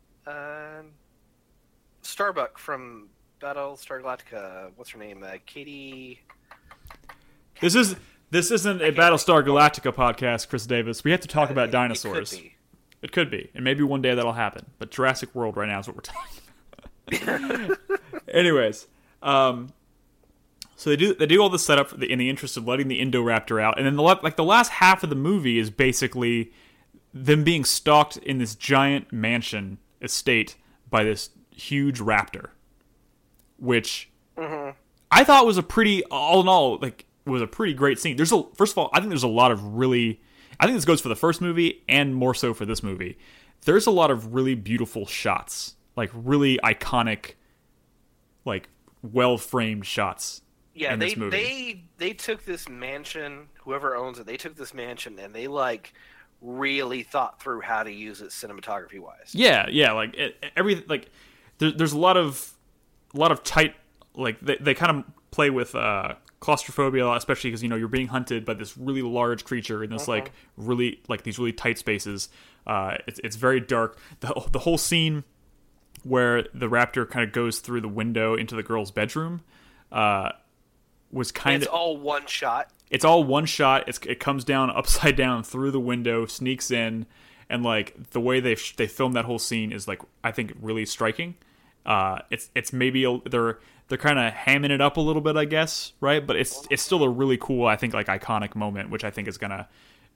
Starbuck from Battlestar Galactica. What's her name? Katie. This isn't a Battlestar Galactica podcast, Chris Davis. We have to talk about dinosaurs. It could be, and maybe one day that'll happen. But Jurassic World right now is what we're talking about. Anyways. So they do all this setup in the interest of letting the Indoraptor out, and then the last half of the movie is basically them being stalked in this giant mansion estate by this huge raptor, which I thought was all in all, like, was a pretty great scene. First of all, I think there's a lot of I think this goes for the first movie and more so for this movie. There's a lot of really beautiful shots, like really iconic, like well-framed shots. Yeah, they took this mansion, whoever owns it, they took this mansion and they like really thought through how to use it cinematography wise. Yeah, like there's a lot of tight, like they kind of play with claustrophobia, especially because you're being hunted by this really large creature in this like these really tight spaces. It's very dark. The whole scene where the raptor kind of goes through the window into the girl's bedroom was kind of... It's all one shot. It's all one shot. It comes down upside down through the window, sneaks in, and like the way they filmed that whole scene is like, I think, really striking. It's maybe they're kind of hamming it up a little bit, I guess, right? But it's still a really cool, I think, like iconic moment, which I think is gonna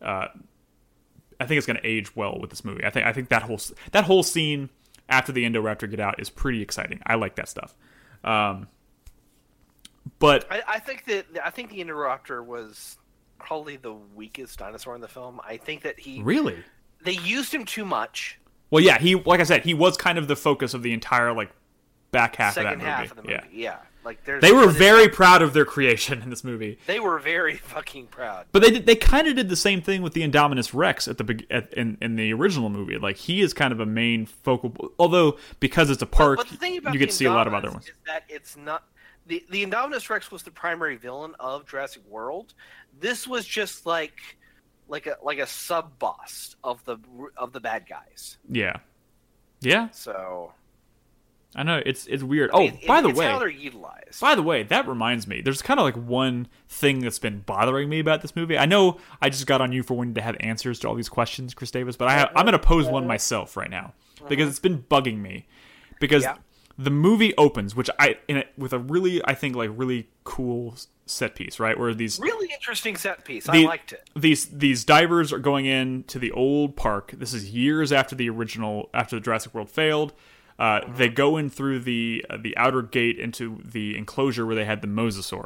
age well with this movie. I think that whole scene after the Indoraptor get out is pretty exciting. I like that stuff. But I think the Indoraptor was probably the weakest dinosaur in the film. I think that they used him too much. Well, yeah, like I said, he was kind of the focus of the entire like back half of that movie. Second half of the movie, yeah. Like they were very proud of their creation in this movie. They were very fucking proud. But they kind of did the same thing with the Indominus Rex in the original movie. Like he is kind of a main focal, although because it's a park, but the thing about you get to see a lot of other ones. Is that it's not the Indominus Rex was the primary villain of Jurassic World. This was just like a sub boss of the bad guys. Yeah. So I know it's weird. By the way, how they're utilized. By the way, that reminds me. There's kind of like one thing that's been bothering me about this movie. I know I just got on you for wanting to have answers to all these questions, Chris Davis, but I'm going to pose one myself right now because it's been bugging me. Because the movie opens, with a really, I think, like really cool set piece, right? Where these really interesting set piece. I liked it. These divers are going into the old park. This is years after the Jurassic World failed. They go in through the outer gate into the enclosure where they had the mosasaur.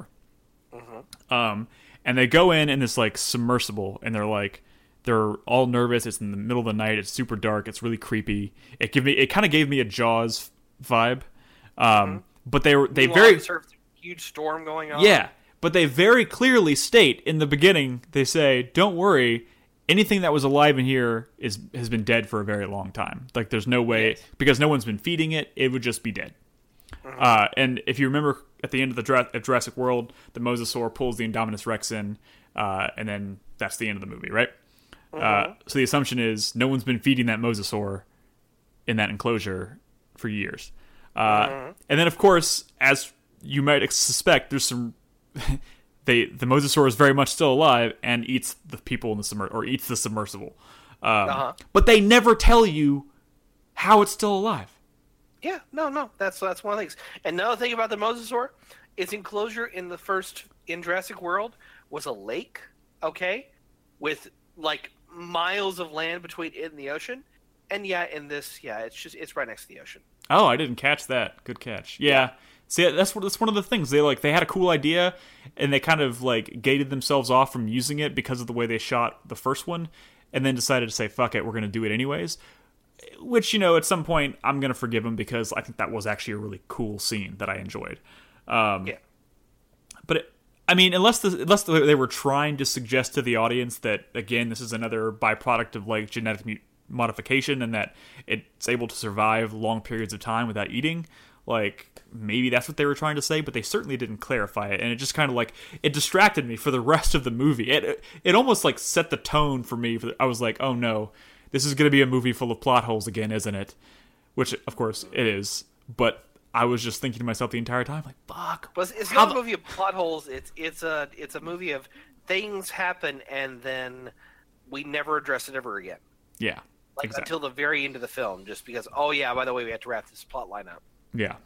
And they go in this like submersible, and they're all nervous. It's in the middle of the night. It's super dark. It's really creepy. It kind of gave me a Jaws vibe. But they very huge storm going on. Yeah, but they very clearly state in the beginning. They say, "Don't worry. Anything that was alive in here has been dead for a very long time. Like, there's no way, because no one's been feeding it, it would just be dead." And if you remember, at the end of Jurassic World, the mosasaur pulls the Indominus Rex in, and then that's the end of the movie, right? So the assumption is no one's been feeding that mosasaur in that enclosure for years. And then, of course, as you might suspect, there's some... the mosasaur is very much still alive and eats the people in the eats the submersible. But they never tell you how it's still alive. Yeah, no, that's one of the things. And another thing about the mosasaur, its enclosure in Jurassic World was a lake, okay, with like miles of land between it and the ocean. And in this, it's right next to the ocean. Oh, I didn't catch that. Good catch. Yeah. See, that's one of the things. They had a cool idea, and they kind of like gated themselves off from using it because of the way they shot the first one, and then decided to say, "Fuck it, we're going to do it anyways." Which, at some point, I'm going to forgive them because I think that was actually a really cool scene that I enjoyed. But unless they were trying to suggest to the audience that, again, this is another byproduct of like genetic modification and that it's able to survive long periods of time without eating. Like, maybe that's what they were trying to say, but they certainly didn't clarify it, and it just kind of like, it distracted me for the rest of the movie. It almost like set the tone for me. I was like, oh no, this is going to be a movie full of plot holes again, isn't it? Which, of course, it is, but I was just thinking to myself the entire time, like, fuck. But it's not a movie of plot holes, it's a movie of things happen, and then we never address it ever again. Yeah, exactly. Until the very end of the film, just because, oh yeah, by the way, we have to wrap this plot line up. Yeah.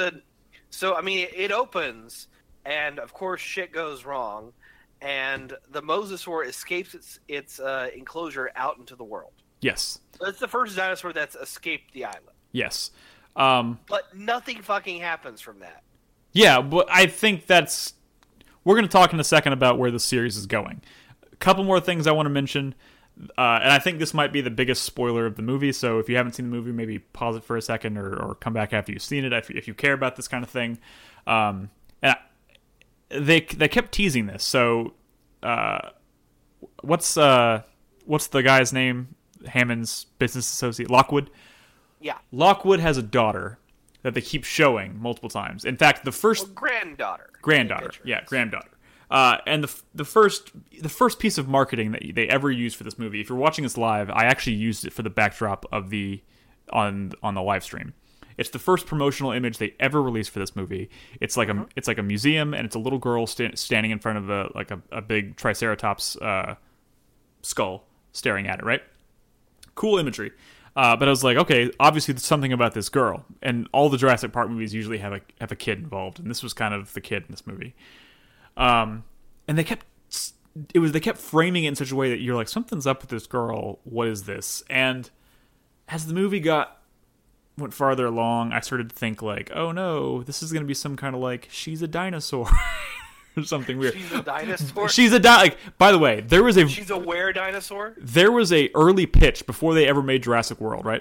It opens, and of course shit goes wrong, and the mosasaur escapes its enclosure out into the world. Yes. So it's the first dinosaur that's escaped the island. Yes. But nothing fucking happens from that. Yeah, but I think we're going to talk in a second about where the series is going. A couple more things I want to mention. And I think this might be the biggest spoiler of the movie, so if you haven't seen the movie, maybe pause it for a second or come back after you've seen it if you care about this kind of thing. And they kept teasing this. So what's the guy's name? Hammond's business associate, Lockwood? Yeah. Lockwood has a daughter that they keep showing multiple times. In fact, the first... granddaughter. Yeah, granddaughter. And the first piece of marketing that they ever used for this movie, if you're watching this live, I actually used it for the backdrop of on the live stream, It's the first promotional image they ever released for this movie. It's like a museum, and it's a little girl standing in front of a big Triceratops skull, staring at it. Right? Cool imagery. But I was like, okay, obviously there's something about this girl, and all the Jurassic Park movies usually have a kid involved, and this was kind of the kid in this movie. And they kept framing it in such a way that you're like, something's up with this girl. What is this? And as the movie went farther along, I started to think like, oh no, this is going to be some kind of like, she's a dinosaur or something weird. She's a dinosaur? By the way, she's a were dinosaur? There was a early pitch before they ever made Jurassic World, right?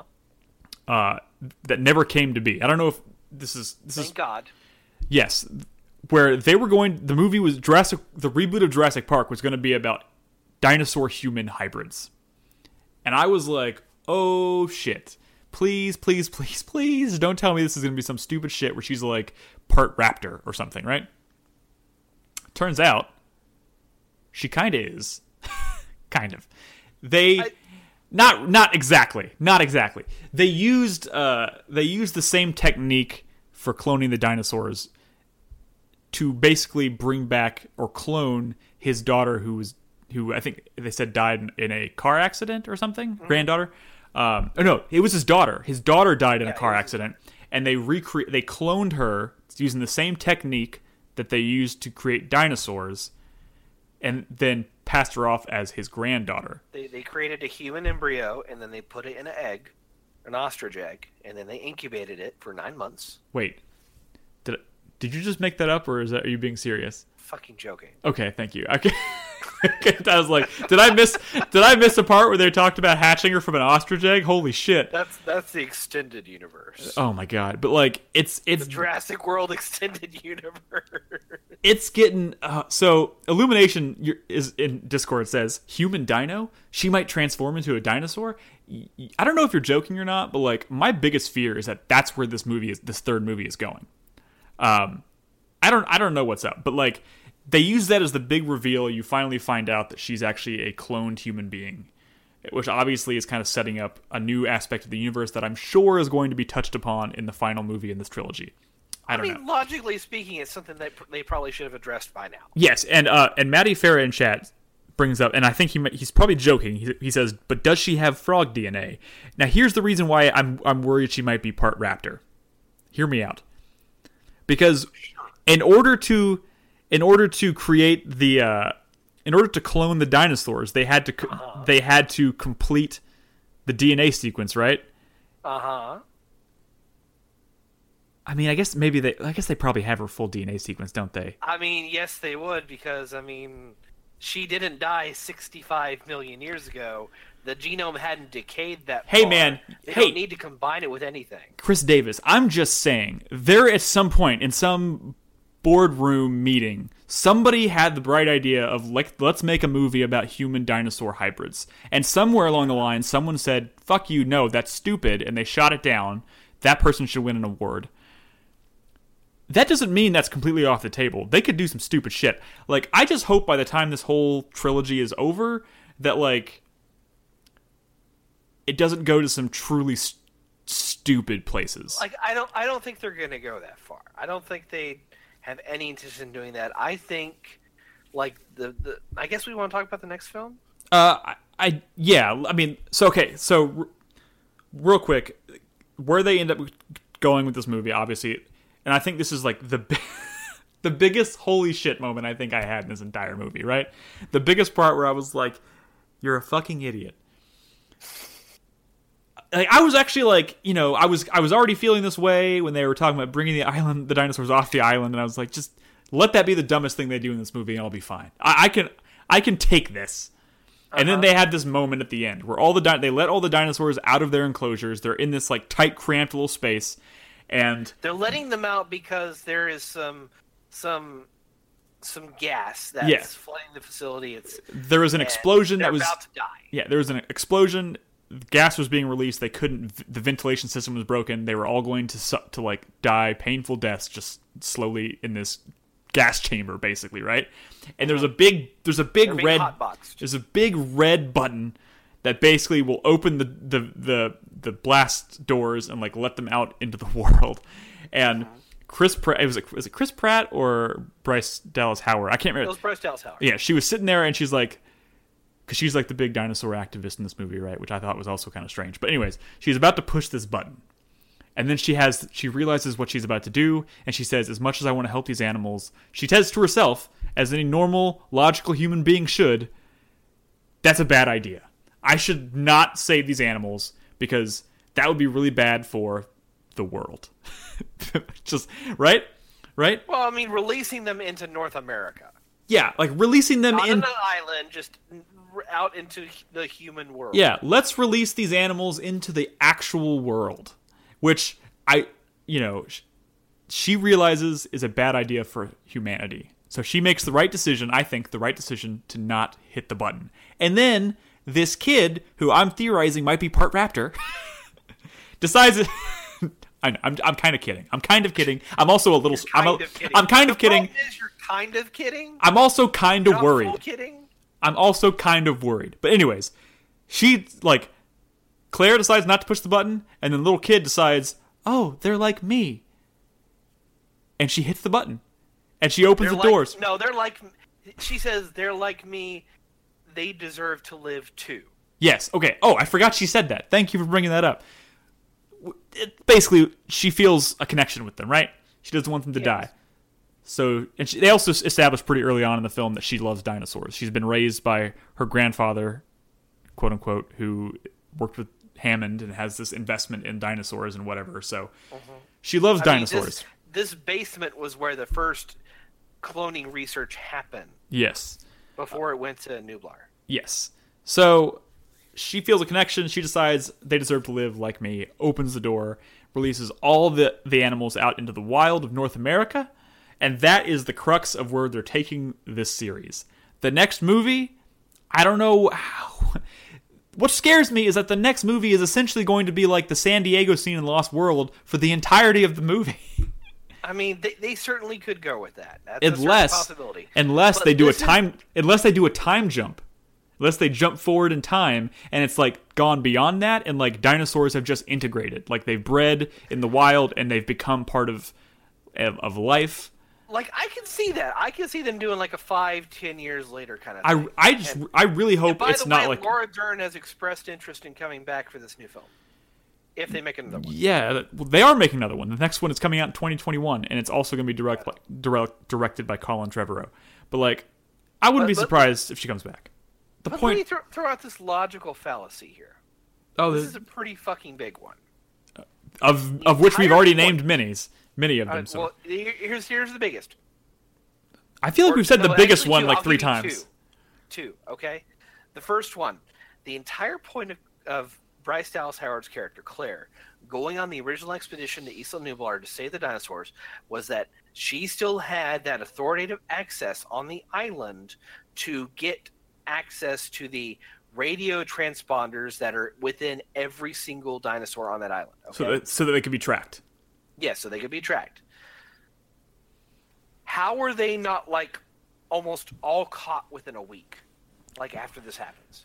That never came to be. I don't know if this is Thank God. Yes. Where the reboot of Jurassic Park was going to be about dinosaur-human hybrids. And I was like, oh shit. Please, please, please, please don't tell me this is going to be some stupid shit where she's like part raptor or something, right? Turns out, she kind of is. Kind of. Not exactly. They used the same technique for cloning the dinosaurs to basically bring back or clone his daughter, who I think they said died in a car accident or something. Mm-hmm. Granddaughter. No, it was his daughter. His daughter died in a car accident, and they cloned her using the same technique that they used to create dinosaurs, and then passed her off as his granddaughter. They created a human embryo, and then they put it in an egg, an ostrich egg, and then they incubated it for 9 months. Wait. Did you just make that up, or are you being serious? Fucking joking. Okay, thank you. Okay. I was like, did I miss the part where they talked about hatching her from an ostrich egg? Holy shit. That's the extended universe. Oh my god. But like it's the Jurassic World extended universe. It's getting so Illumination is in Discord says, human dino? She might transform into a dinosaur? I don't know if you're joking or not, but like my biggest fear is that that's where this third movie is going. I don't know what's up, but like they use that as the big reveal. You finally find out that she's actually a cloned human being, which obviously is kind of setting up a new aspect of the universe that I'm sure is going to be touched upon in the final movie in this trilogy. I don't know. Logically speaking, it's something that they probably should have addressed by now. Yes, and Matty Farah in chat brings up, and I think he's probably joking. He says, "But does she have frog DNA?" Now, here's the reason why I'm worried she might be part raptor. Hear me out. Because in order to create in order to clone the dinosaurs, they had to complete the DNA sequence, right? Uh-huh. I mean, I guess they probably have her full DNA sequence, don't they? I mean, yes, they would, because she didn't die 65 million years ago. The genome hadn't decayed that far. Hey, man. They don't need to combine it with anything. Chris Davis, I'm just saying, there at some point in some boardroom meeting, somebody had the bright idea of, like, let's make a movie about human dinosaur hybrids. And somewhere along the line, someone said, fuck you, no, that's stupid, and they shot it down. That person should win an award. That doesn't mean that's completely off the table. They could do some stupid shit. Like, I just hope by the time this whole trilogy is over that, like, it doesn't go to some truly stupid places. Like, I don't think they're gonna go that far. I don't think they have any intention in doing that. I think, like, I guess we want to talk about the next film. Yeah. I mean, so real quick, where they end up going with this movie, obviously, and I think this is like the biggest holy shit moment I think I had in this entire movie. Right, the biggest part where I was like, "You're a fucking idiot." Like, I was actually like, I was already feeling this way when they were talking about bringing the dinosaurs off the island, and I was like, just let that be the dumbest thing they do in this movie, and I'll be fine. I can take this. And then they had this moment at the end where they let all the dinosaurs out of their enclosures. They're in this like tight, cramped little space, and they're letting them out because there is some gas that's flooding the facility. There was an explosion that was about to die. Yeah, there was an explosion. Gas was being released. They couldn't. The ventilation system was broken. They were all going to like die painful deaths, just slowly in this gas chamber, basically, right? And there's a big red hot box. There's a big red button that basically will open the blast doors and like let them out into the world. And Chris Pratt, was it Chris Pratt or Bryce Dallas Howard? I can't remember. It was Bryce Dallas Howard. Yeah, she was sitting there and she's like, because she's like the big dinosaur activist in this movie, right? Which I thought was also kind of strange. But anyways, she's about to push this button. And then she realizes what she's about to do, and she says, as much as I want to help these animals, she says to herself, as any normal, logical human being should, that's a bad idea. I should not save these animals, because that would be really bad for the world. Just, right? Right? Well, I mean, releasing them into North America. Yeah, like releasing them Not in on an island, just out into the human world. Yeah, let's release these animals into the actual world. Which, she realizes is a bad idea for humanity. So she makes the right decision, I think, the right decision to not hit the button. And then this kid, who I'm theorizing might be part raptor, decides... I'm kind of kidding. I'm kind of kidding. I'm also a little... I'm kind of kidding. The problem is you're kind of kidding? I'm also kind of worried. Full kidding? I'm also kind of worried. But anyways, she, like... Claire decides not to push the button, and then the little kid decides, oh, they're like me. And she hits the button. And she opens the doors. No, they're like... She says, they're like me. They deserve to live too. Yes, okay. Oh, I forgot she said that. Thank you for bringing that up. Basically, she feels a connection with them, right? She doesn't want them to die. So, and they also established pretty early on in the film that she loves dinosaurs. She's been raised by her grandfather, quote-unquote, who worked with Hammond and has this investment in dinosaurs and whatever. So she loves dinosaurs. This basement was where the first cloning research happened. Yes. Before it went to Nublar. Yes. So she feels a connection. She decides they deserve to live like me, opens the door, releases all the animals out into the wild of North America, and that is the crux of where they're taking this series. The next movie, I don't know how... What scares me is that the next movie is essentially going to be like the San Diego scene in Lost World for the entirety of the movie. I mean, they certainly could go with that. That's unless, a possibility. Unless they do a time jump. Unless they jump forward in time and it's like gone beyond that and like dinosaurs have just integrated. Like they've bred in the wild and they've become part of life. Like, I can see that. I can see them doing like a 5-10 years later kind of thing. I really hope it's not like... Laura Dern has expressed interest in coming back for this new film. If they make another one. Yeah, they are making another one. The next one is coming out in 2021, and it's also going to be directed by Colin Trevorrow. But, like, I wouldn't be surprised if she comes back. Let me throw out this logical fallacy here. Oh, this is a pretty fucking big one. Of which we've already named many of them. So. Well, here's the biggest. I feel like we've said the biggest one like 3 times. Two, okay? The first one, the entire point of Bryce Dallas Howard's character, Claire, going on the original expedition to Isla Nublar to save the dinosaurs was that she still had that authoritative access on the island to get access to the radio transponders that are within every single dinosaur on that island. Okay? So that they could be tracked. Yes, so they could be tracked. How are they not, like, almost all caught within a week? Like, after this happens?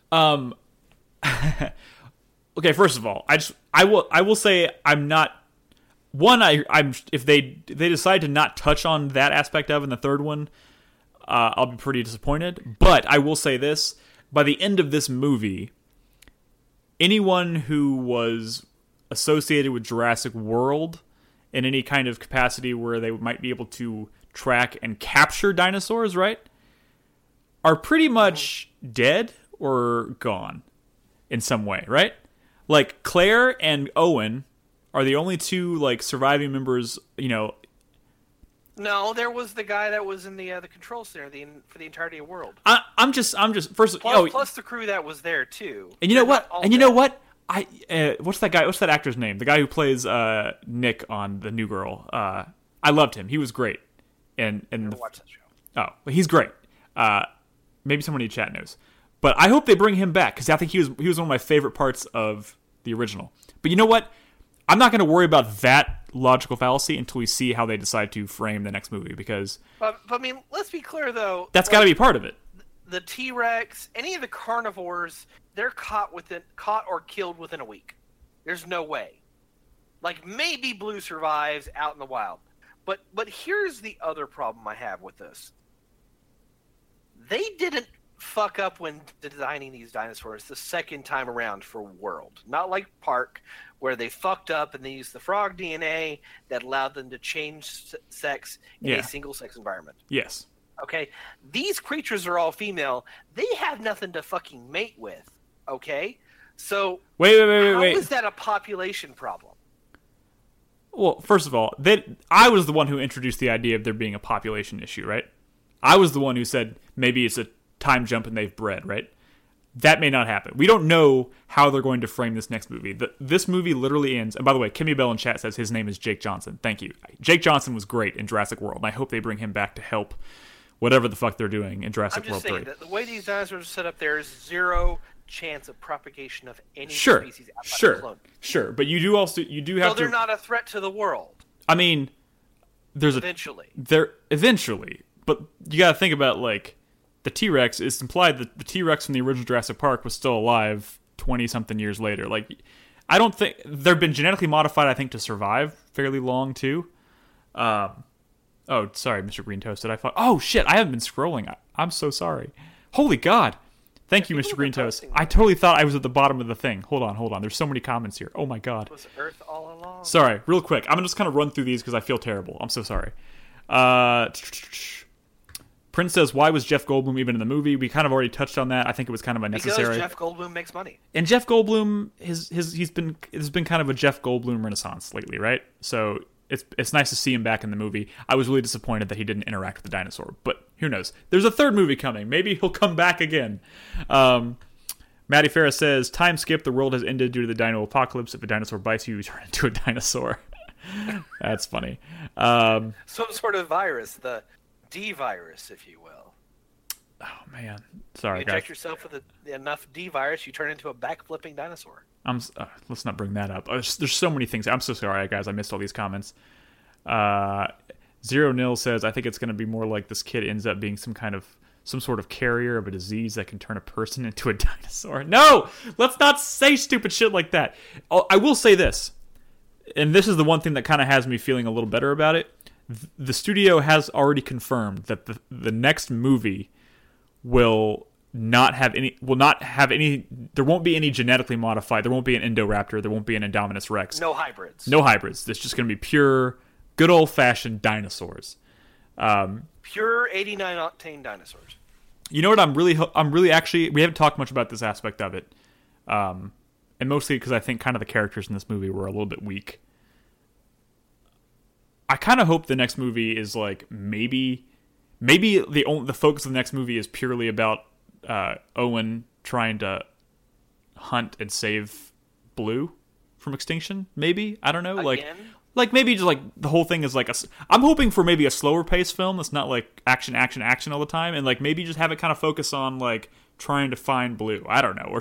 Okay, first of all, I will say I'm not... One, I'm if they decide to not touch on that aspect of in the third one, I'll be pretty disappointed. But I will say this. By the end of this movie, anyone who was associated with Jurassic World in any kind of capacity where they might be able to track and capture dinosaurs, right, are pretty much dead or gone in some way, right? Like, Claire and Owen are the only two, like, surviving members, you know. No, there was the guy that was in the control center for the entirety of World. I'm just first. Plus the crew that was there too. And you know what? What's that guy? What's that actor's name? The guy who plays Nick on The New Girl. I loved him. He was great. And watch that show. Oh, he's great. Maybe someone in the chat knows. But I hope they bring him back because I think he was one of my favorite parts of the original. But you know what? I'm not going to worry about that logical fallacy until we see how they decide to frame the next movie because... But I mean, let's be clear, though. That's got to be part of it. the T-Rex, any of the carnivores, they're caught or killed within a week. There's no way. Like, maybe Blue survives out in the wild. But here's the other problem I have with this. They didn't fuck up when designing these dinosaurs the second time around for World. Not like Park, where they fucked up and they used the frog DNA that allowed them to change sex in a single-sex environment. Yes. Okay? These creatures are all female. They have nothing to fucking mate with. Okay? So, wait. How is that a population problem? Well, first of all, I was the one who introduced the idea of there being a population issue, right? I was the one who said maybe it's a time jump and they've bred, right? That may not happen. We don't know how they're going to frame this next movie. This movie literally ends... And by the way, Kimmy Bell in chat says his name is Jake Johnson. Thank you. Jake Johnson was great in Jurassic World, and I hope they bring him back to help whatever the fuck they're doing in Jurassic World 3. I'm just saying that the way these dinosaurs are set up, there is zero chance of propagation of any species outside the clone. Sure, but you do have so they're not a threat to the world. I mean, eventually. But you got to think about, like, the T-Rex. It's implied that the T-Rex from the original Jurassic Park was still alive 20-something years later. Like, I don't think... They've been genetically modified, I think, to survive fairly long, too. Oh, sorry, Mr. Green Toasted. Oh, shit, I haven't been scrolling. I'm so sorry. Holy God. Thank you, Mr. Green Toast. I totally thought I was at the bottom of the thing. Hold on. There's so many comments here. Oh, my God. Was Earth all along? Sorry, real quick. I'm going to just kind of run through these because I feel terrible. I'm so sorry. Prince says, why was Jeff Goldblum even in the movie? We kind of already touched on that. I think it was kind of unnecessary. Because Jeff Goldblum makes money. And Jeff Goldblum, there's been kind of a Jeff Goldblum renaissance lately, right? So it's nice to see him back in the movie. I was really disappointed that he didn't interact with the dinosaur, but who knows? There's a third movie coming. Maybe he'll come back again. Maddie Farah says, time skip, the world has ended due to the dino apocalypse. If a dinosaur bites you, you turn into a dinosaur. That's funny. Some sort of virus, the D virus, if you will. Oh, man. Sorry, you guys. inject yourself with enough D virus, you turn into a backflipping dinosaur. Let's not bring that up. There's so many things. I'm so sorry, guys. I missed all these comments. Zero Nil says, I think it's going to be more like this kid ends up being some sort of carrier of a disease that can turn a person into a dinosaur. No! Let's not say stupid shit like that. I will say this, and this is the one thing that kind of has me feeling a little better about it. The studio has already confirmed that the next movie will not have any. There won't be any genetically modified. There won't be an Indoraptor. There won't be an Indominus Rex. No hybrids. No hybrids. It's just going to be pure, good old fashioned dinosaurs. Pure 89 octane dinosaurs. You know what? I'm really actually. We haven't talked much about this aspect of it, and mostly because I think kind of the characters in this movie were a little bit weak. I kind of hope the next movie is like maybe the focus of the next movie is purely about Owen trying to hunt and save Blue from extinction. Maybe, I don't know. Again? Like maybe just like the whole thing is like I'm hoping for maybe a slower paced film that's not like action all the time, and like maybe just have it kind of focus on like trying to find Blue. I don't know.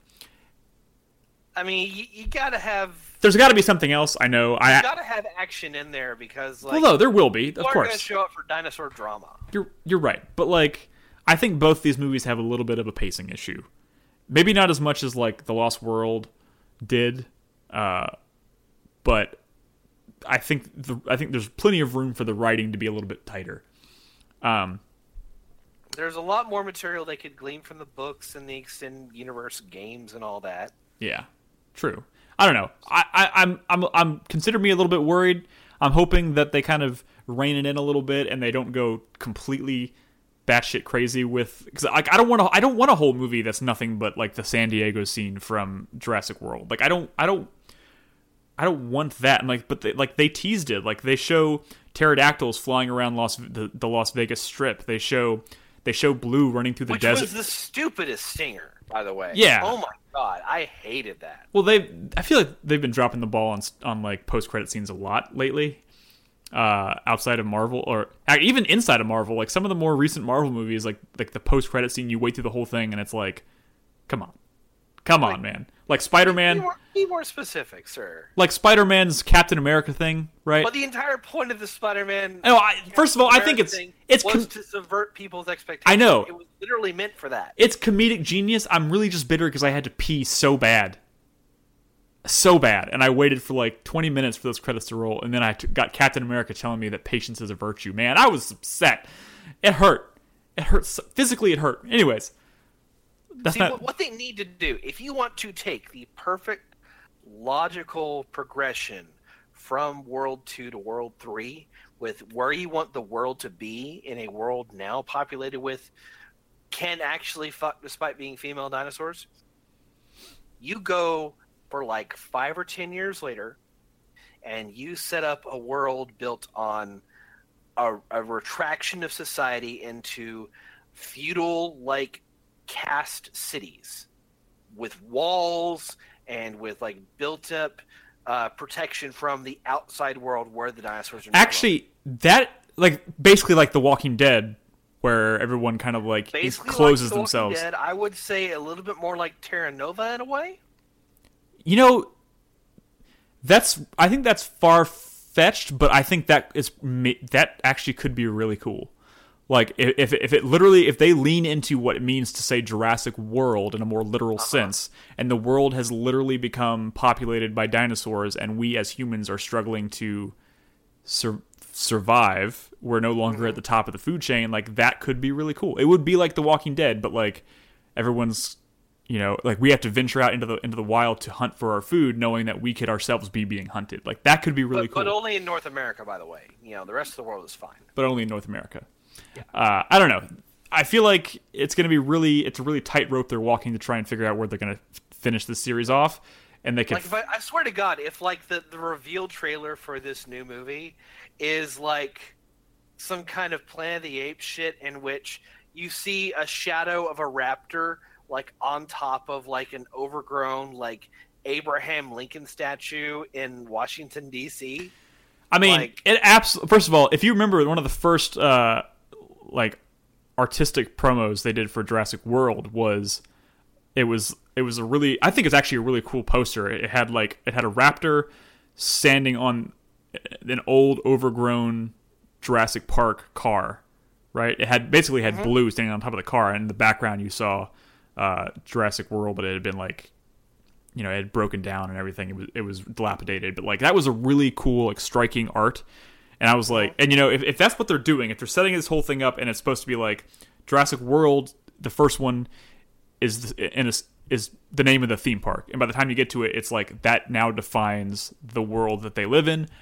I mean, you gotta have. There's got to be something else. I know. You gotta have action in there because, like, well, no, there will be. Of course, are gonna show up for dinosaur drama. You're right, but like, I think both these movies have a little bit of a pacing issue. Maybe not as much as like The Lost World did, but I think there's plenty of room for the writing to be a little bit tighter. There's a lot more material they could glean from the books and the extended universe games and all that. Yeah, true. I don't know. I'm consider me a little bit worried. I'm hoping that they kind of rein it in a little bit and they don't go completely batshit crazy with, because like I don't want a whole movie that's nothing but like the San Diego scene from Jurassic World. Like I don't want that. And like, but they teased it. Like they show pterodactyls flying around the Las Vegas Strip. They show Blue running through the desert. Which was the stupidest stinger, by the way. Yeah. Oh my god, I hated that. Well, I feel like they've been dropping the ball on like post-credit scenes a lot lately. Outside of Marvel, or even inside of Marvel, like some of the more recent Marvel movies, like the post-credit scene, you wait through the whole thing, and it's like, come on, man. Like Spider-Man, be more specific, sir. like Spider-Man's Captain America thing, right? But the entire point of the Spider-Man. No, first of all, I think it's was to subvert people's expectations. I know it was literally meant for that. It's comedic genius. I'm really just bitter because I had to pee so bad, and I waited for like 20 minutes for those credits to roll, and then I got Captain America telling me that patience is a virtue. Man, I was upset. It hurt. It hurt physically. It hurt. Anyways. See, what they need to do, if you want to take the perfect logical progression from World 2 to World 3 with where you want the world to be in a world now populated with can actually fuck despite being female dinosaurs, you go for like 5 or 10 years later and you set up a world built on a retraction of society into feudal-like cast cities with walls and with like built up protection from the outside world where the dinosaurs are actually that like basically like The Walking Dead where everyone kind of like closes like themselves. Dead, I would say a little bit more like Terra Nova in a way. You know, I think that's far fetched, but I think that actually could be really cool. Like if they lean into what it means to say Jurassic World in a more literal sense, and the world has literally become populated by dinosaurs, and we as humans are struggling to survive, we're no longer at the top of the food chain. Like that could be really cool. It would be like The Walking Dead, but like everyone's, you know, like we have to venture out into the wild to hunt for our food, knowing that we could ourselves be being hunted. Like that could be really cool. But only in North America, by the way. You know, the rest of the world is fine. But only in North America. Yeah. I don't know. I feel like it's going to be it's a really tight rope they're walking to try and figure out where they're going to finish this series off, and they can. Like, I swear to God, if like the reveal trailer for this new movie is like some kind of Planet of the Apes shit in which you see a shadow of a raptor like on top of like an overgrown like Abraham Lincoln statue in Washington D.C. I mean, like, it absolutely. First of all, if you remember, one of the first like artistic promos they did for Jurassic World was a really, I think it's actually a really cool poster. It had a raptor standing on an old overgrown Jurassic Park car, right? It had Blue standing on top of the car, and in the background you saw Jurassic World, but it had been like, you know, it had broken down and everything. It was dilapidated, but like that was a really cool, like striking art. And I was like, and you know, if that's what they're doing, if they're setting this whole thing up and it's supposed to be like Jurassic World, the first one is the name of the theme park, and by the time you get to it, it's like that now defines the world that they live in.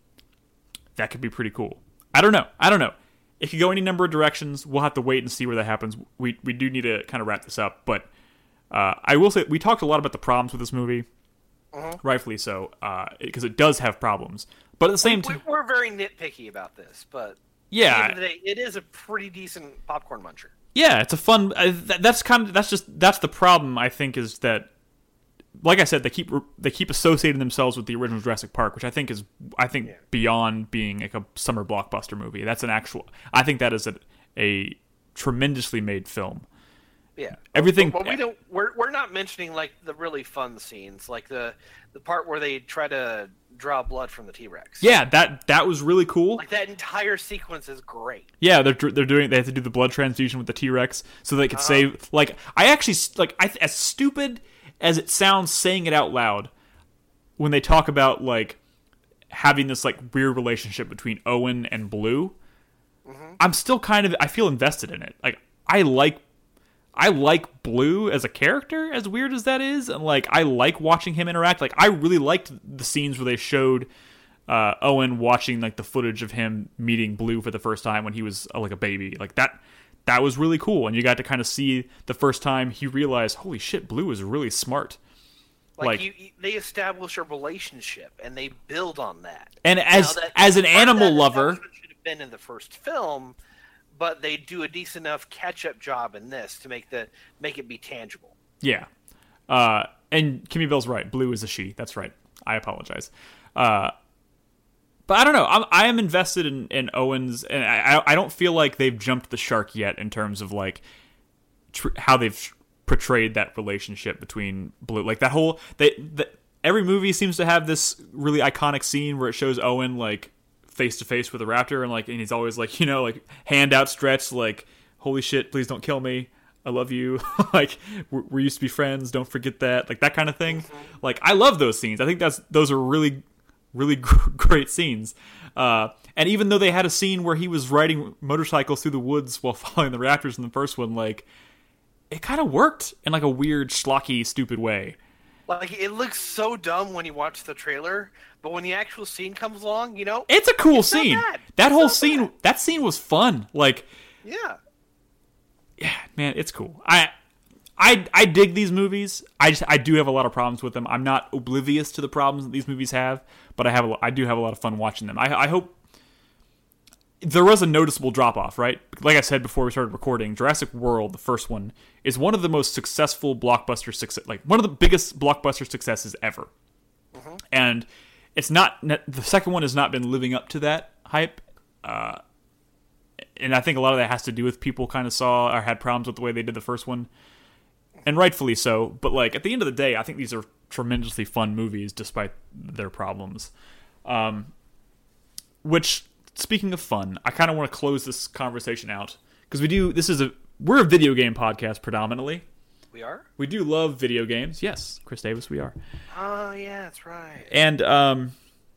That could be pretty cool. I don't know. It could go any number of directions. We'll have to wait and see where that happens. We do need to kind of wrap this up, but I will say we talked a lot about the problems with this movie, rightfully so, because it does have problems. But at the same time, we're very nitpicky about this. But yeah, at the end of the day, it is a pretty decent popcorn muncher. Yeah, it's a fun. That's the problem. I think is that, like I said, they keep associating themselves with the original Jurassic Park, which I think is beyond being like a summer blockbuster movie. That's an actual. I think that is a tremendously made film. Yeah, everything. But we don't. We're not mentioning like the really fun scenes, like the part where they try to draw blood from the T-Rex. Yeah, that was really cool. Like that entire sequence is great. Yeah, they have to do the blood transfusion with the T-Rex so they could save. Like I actually as stupid as it sounds saying it out loud, when they talk about like having this like weird relationship between Owen and Blue, I'm still I feel invested in it. Like I like Blue as a character, as weird as that is, and like I like watching him interact. Like I really liked the scenes where they showed Owen watching like the footage of him meeting Blue for the first time when he was like a baby. Like that was really cool, and you got to kind of see the first time he realized, holy shit, Blue is really smart. They establish a relationship and they build on that. And as an animal lover, should have been in the first film. But they do a decent enough catch-up job in this to make it be tangible. Yeah. And Kimmy Bell's right. Blue is a she. That's right. I apologize. But I don't know. I am invested in Owens, and I don't feel like they've jumped the shark yet in terms of like how they've portrayed that relationship between Blue. Like that whole every movie seems to have this really iconic scene where it shows Owen like face to face with a raptor, and he's always like, like hand outstretched, like, holy shit, please don't kill me, I love you. Like we used to be friends, don't forget that, like that kind of thing. Like I love those scenes. I think those are really really great scenes. And even though they had a scene where he was riding motorcycles through the woods while following the raptors in the first one, like it kind of worked in like a weird schlocky stupid way. Like, it looks so dumb when you watch the trailer, but when the actual scene comes along, it's a cool scene. That whole scene, bad. that scene was fun. Like, yeah, man, it's cool. I dig these movies. I do have a lot of problems with them. I'm not oblivious to the problems that these movies have, but I do have a lot of fun watching them. I hope there was a noticeable drop off, right? Like I said before we started recording, Jurassic World, the first one, is one of the most successful blockbuster success, like one of the biggest blockbuster successes ever. Mm-hmm. And it's not, the second one has not been living up to that hype. And I think a lot of that has to do with people kind of saw or had problems with the way they did the first one. And rightfully so. But like at the end of the day, I think these are tremendously fun movies despite their problems. Which, speaking of fun, I kind of want to close this conversation out because we're a video game podcast predominantly. We are? We do love video games. Yes, Chris Davis, we are. Oh, yeah, that's right. And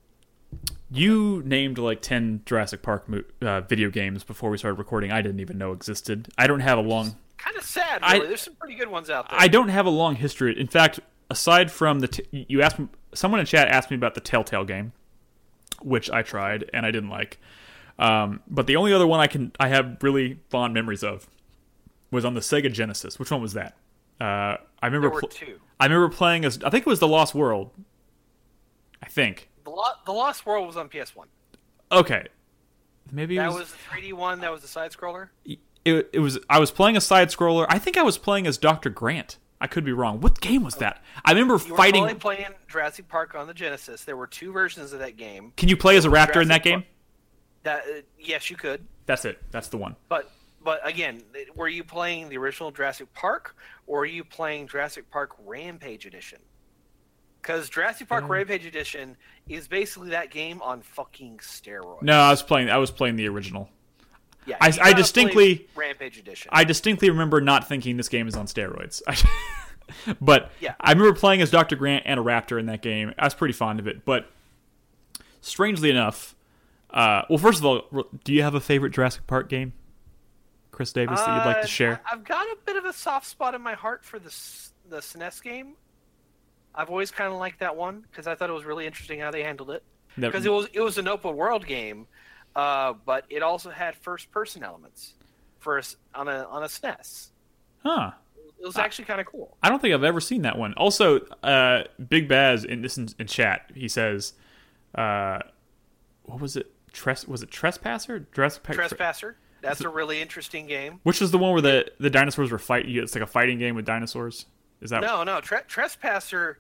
you named like 10 Jurassic Park video games before we started recording I didn't even know existed. I don't have a long... Kind of sad, really. There's some pretty good ones out there. I don't have a long history. In fact, aside from someone in chat asked me about the Telltale game, which I tried and I didn't like. But the only other one I have really fond memories of was on the Sega Genesis. Which one was that? I remember there were two. I remember playing as, I think it was The Lost World. I think. The Lost World was on PS1. Okay. Maybe that was the 3D one. That was the side scroller. It was. I was playing a side scroller. I think I was playing as Dr. Grant. I could be wrong. What game was that? I remember fighting. You were playing Jurassic Park on the Genesis. There were two versions of that game. Can you play as a raptor in that game? Yes, you could. That's it. That's the one. But again, were you playing the original Jurassic Park, or are you playing Jurassic Park Rampage Edition? Because Jurassic Park Rampage Edition is basically that game on fucking steroids. No, I was playing the original. Yeah, I distinctly Rampage Edition. I distinctly remember not thinking this game is on steroids. But yeah. I remember playing as Dr. Grant and a raptor in that game. I was pretty fond of it. But strangely enough, well, first of all, do you have a favorite Jurassic Park game, Chris Davis, that you'd like to share? I've got a bit of a soft spot in my heart for the SNES game. I've always kind of liked that one because I thought it was really interesting how they handled it. Because it was an open world game, but it also had first person elements on a SNES. Huh. It was actually kind of cool. I don't think I've ever seen that one. Also, Big Baz in chat, he says, what was it? Was it Trespasser? Trespasser. That's a really interesting game. Which is the one where the dinosaurs were fighting? It's like a fighting game with dinosaurs. Is that no? Trespasser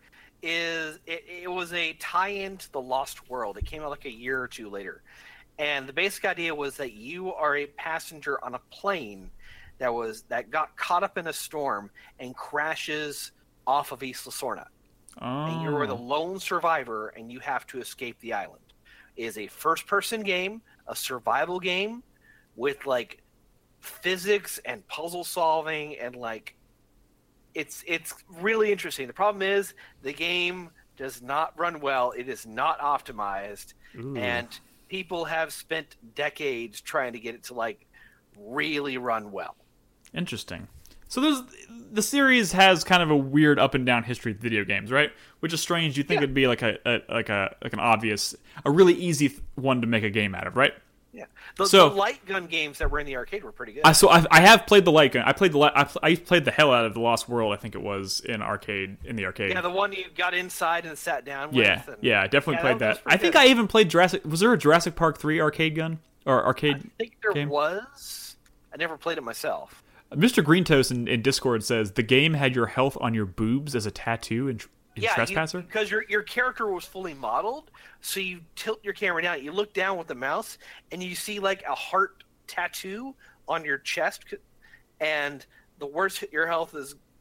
it was a tie-in to the Lost World. It came out like a year or two later, and the basic idea was that you are a passenger on a plane that got caught up in a storm and crashes off of Isla Sorna. Oh. And you are the lone survivor, and you have to escape the island. It is a first-person game, a survival game with like physics and puzzle solving, and like it's really interesting. The problem is the game does not run well. It is not optimized. Ooh. And people have spent decades trying to get it to like really run well. Interesting. So the series has kind of a weird up and down history with video games, right? Which is strange. You think it'd be like an obvious, a really easy one to make a game out of, right? Yeah. The light gun games that were in the arcade were pretty good. I have played the light gun. I played the hell out of the Lost World. I think it was in the arcade. Yeah, the one you got inside and sat down with. Yeah, I definitely played that. I think I even played Jurassic. Was there a Jurassic Park 3 arcade gun or arcade? I think there was. I never played it myself. Mr. Greentoast in Discord says the game had your health on your boobs as a tattoo in Trespasser? Because your character was fully modeled, so you tilt your camera down, you look down with the mouse, and you see like a heart tattoo on your chest, and the worse your health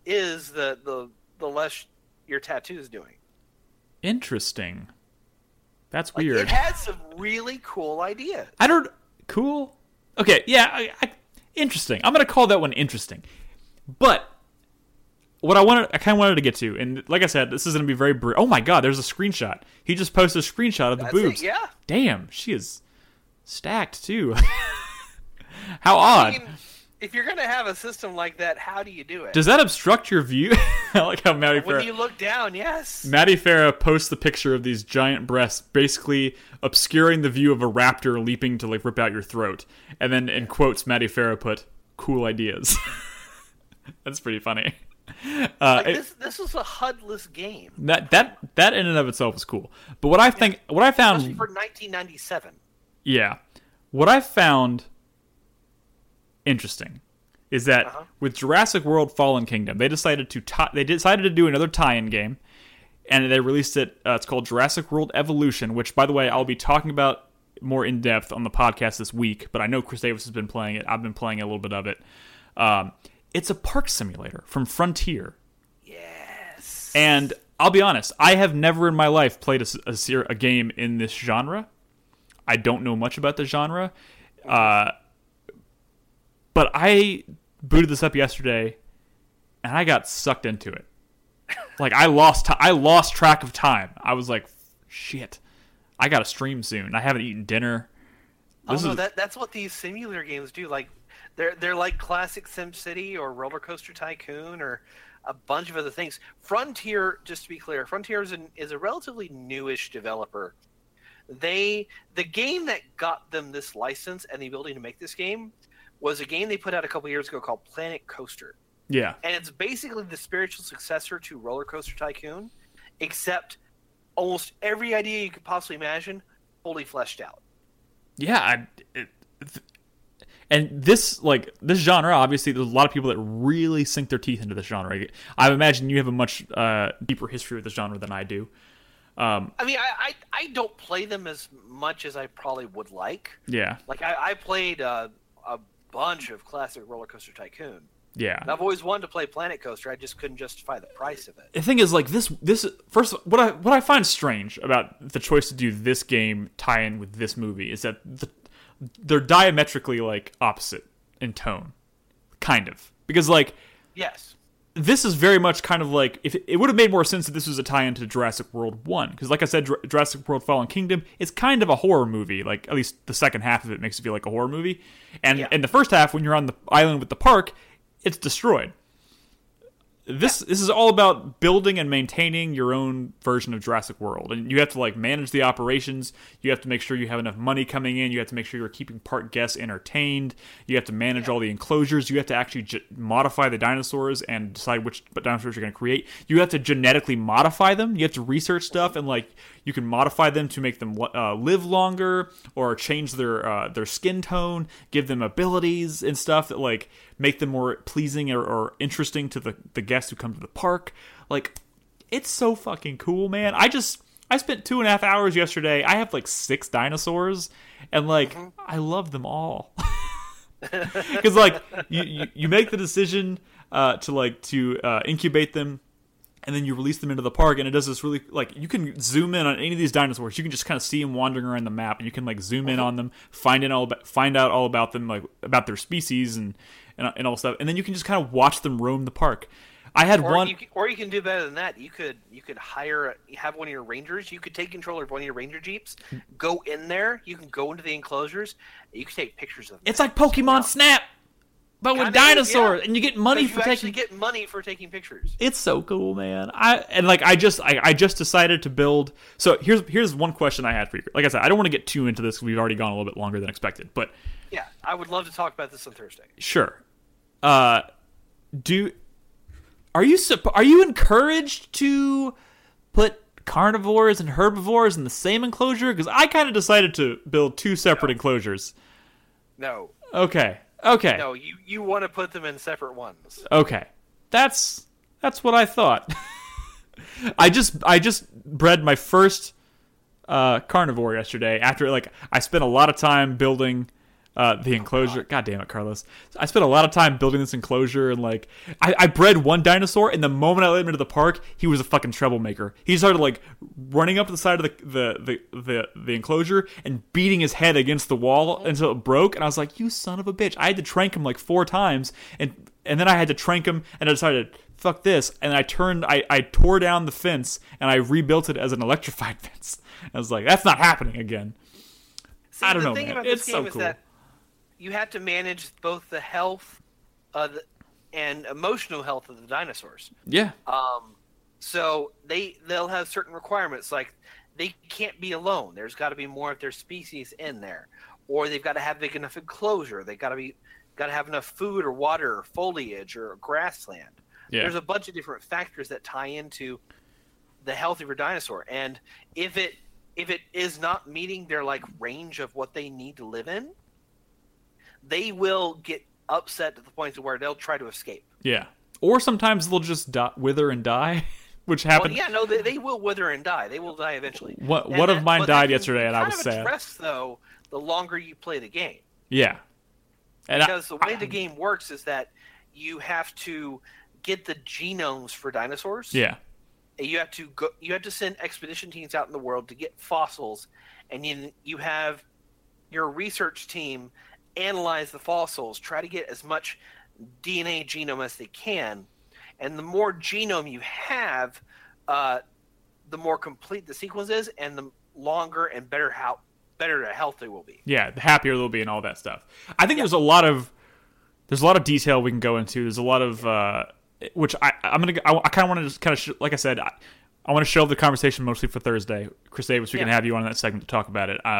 is, the less your tattoo is doing. Interesting. That's Like, weird. it has some really cool ideas. Cool? Okay, yeah, interesting. I'm going to call that one interesting. But what I kind of wanted to get to, and like I said, this is going to be very brief. Oh my god, there's a screenshot. He just posted a screenshot of the boobs. Yeah. Damn, she is stacked too. How odd. I mean, if you're going to have a system like that, how do you do it? Does that obstruct your view? I like how Maddie When Farah... you look down, yes. Maddie Farah posts the picture of these giant breasts, basically obscuring the view of a raptor leaping to like rip out your throat. And then in quotes, Maddie Farah put, "Cool ideas." That's pretty funny. This was a HUD-less game. That in and of itself is cool. But what I found, Especially for 1997. yeah, what I found interesting is that with Jurassic World: Fallen Kingdom, they decided to do another tie-in game, and they released it. It's called Jurassic World Evolution, which, by the way, I'll be talking about more in depth on the podcast this week. But I know Chris Davis has been playing it. I've been playing a little bit of it. It's a park simulator from Frontier. Yes. And I'll be honest, I have never in my life played a game in this genre. I don't know much about the genre. But I booted this up yesterday, and I got sucked into it. Like, I lost track of time. I was like, shit, I got to stream soon. I haven't eaten dinner. That's what these simulator games do. Like, they're like classic SimCity or Roller Coaster Tycoon or a bunch of other things. Frontier, just to be clear, Frontier is a relatively newish developer. The game that got them this license and the ability to make this game was a game they put out a couple years ago called Planet Coaster. Yeah. And it's basically the spiritual successor to Roller Coaster Tycoon, except almost every idea you could possibly imagine fully fleshed out. Yeah, and this genre, obviously, there's a lot of people that really sink their teeth into this genre. I imagine you have a much deeper history with this genre than I do. I mean, I don't play them as much as I probably would like. Yeah. Like, I played a bunch of classic Roller Coaster Tycoon. Yeah. And I've always wanted to play Planet Coaster. I just couldn't justify the price of it. The thing is, like, this first, what I find strange about the choice to do this game tie-in with this movie is that they're diametrically, like, opposite in tone. Kind of. Because, like... Yes. This is very much kind of like... If it would have made more sense if this was a tie-in to Jurassic World 1. Because, like I said, Jurassic World Fallen Kingdom is kind of a horror movie. Like, at least the second half of it makes it feel like a horror movie. And in the first half, when you're on the island with the park, it's destroyed. This is all about building and maintaining your own version of Jurassic World. And you have to, like, manage the operations. You have to make sure you have enough money coming in. You have to make sure you're keeping park guests entertained. You have to manage all the enclosures. You have to actually modify the dinosaurs and decide which dinosaurs you're going to create. You have to genetically modify them. You have to research stuff, and, like, you can modify them to make them live longer or change their skin tone, give them abilities and stuff that, like, make them more pleasing or interesting to the guests who come to the park. Like, it's so fucking cool, man. I spent 2.5 hours yesterday. I have like 6 dinosaurs, and like I love them all. Because like you make the decision to incubate them, and then you release them into the park, and it does this really, like, you can zoom in on any of these dinosaurs. You can just kind of see them wandering around the map, and you can like zoom in on them, find out all about them, like about their species and all stuff, and then you can just kind of watch them roam the park. I had you can do better than that. You could have one of your rangers. You could take control of one of your ranger jeeps, go in there. You can go into the enclosures. You can take pictures of them. It's like Pokemon Snap, but with dinosaurs, and you get money for taking pictures. It's so cool, man. I just decided to build. So here's one question I had for you. Like I said, I don't want to get too into this because we've already gone a little bit longer than expected. But yeah, I would love to talk about this on Thursday. Sure. Are you encouraged to put carnivores and herbivores in the same enclosure? Because I kind of decided to build 2 separate enclosures. No. Okay. No, you want to put them in separate ones. Okay. That's what I thought. I just bred my first carnivore yesterday after, like, I spent a lot of time building the enclosure. God damn it, Carlos. I spent a lot of time building this enclosure, and like I bred one dinosaur, and the moment I let him into the park, he was a fucking troublemaker. He started like running up to the side of the enclosure and beating his head against the wall until it broke, and I was like, you son of a bitch. I had to trank him like 4 times, and then I had to trank him, and I decided, fuck this, and I tore down the fence, and I rebuilt it as an electrified fence. I was like, that's not happening again. See, I don't know, the thing man. about this It's game so is cool. that you have to manage both the health and emotional health of the dinosaurs. Yeah. So they'll have certain requirements, like they can't be alone. There's got to be more of their species in there, or they've got to have big enough enclosure. They got to have enough food or water or foliage or grassland. Yeah. There's a bunch of different factors that tie into the health of your dinosaur, and if it is not meeting their like range of what they need to live in, they will get upset to the point to where they'll try to escape. Yeah. Or sometimes they'll just wither and die, which happened. Well, yeah, no, they will wither and die. They will die eventually. One of mine died yesterday, and I was sad. Address, though, the longer you play the game. Yeah. And Because the way the game works is that you have to get the genomes for dinosaurs. Yeah. And you have to send expedition teams out in the world to get fossils, and you have your research team analyze the fossils, try to get as much DNA genome as they can, and the more genome you have, the more complete the sequence is, and the longer and better the health they will be. Yeah, the happier they'll be and all that stuff. I think there's a lot of detail we can go into. There's a lot of which I kind of want to just like I said, I want to shelve the conversation mostly for Thursday. Chris Davis, we can have you on that segment to talk about it.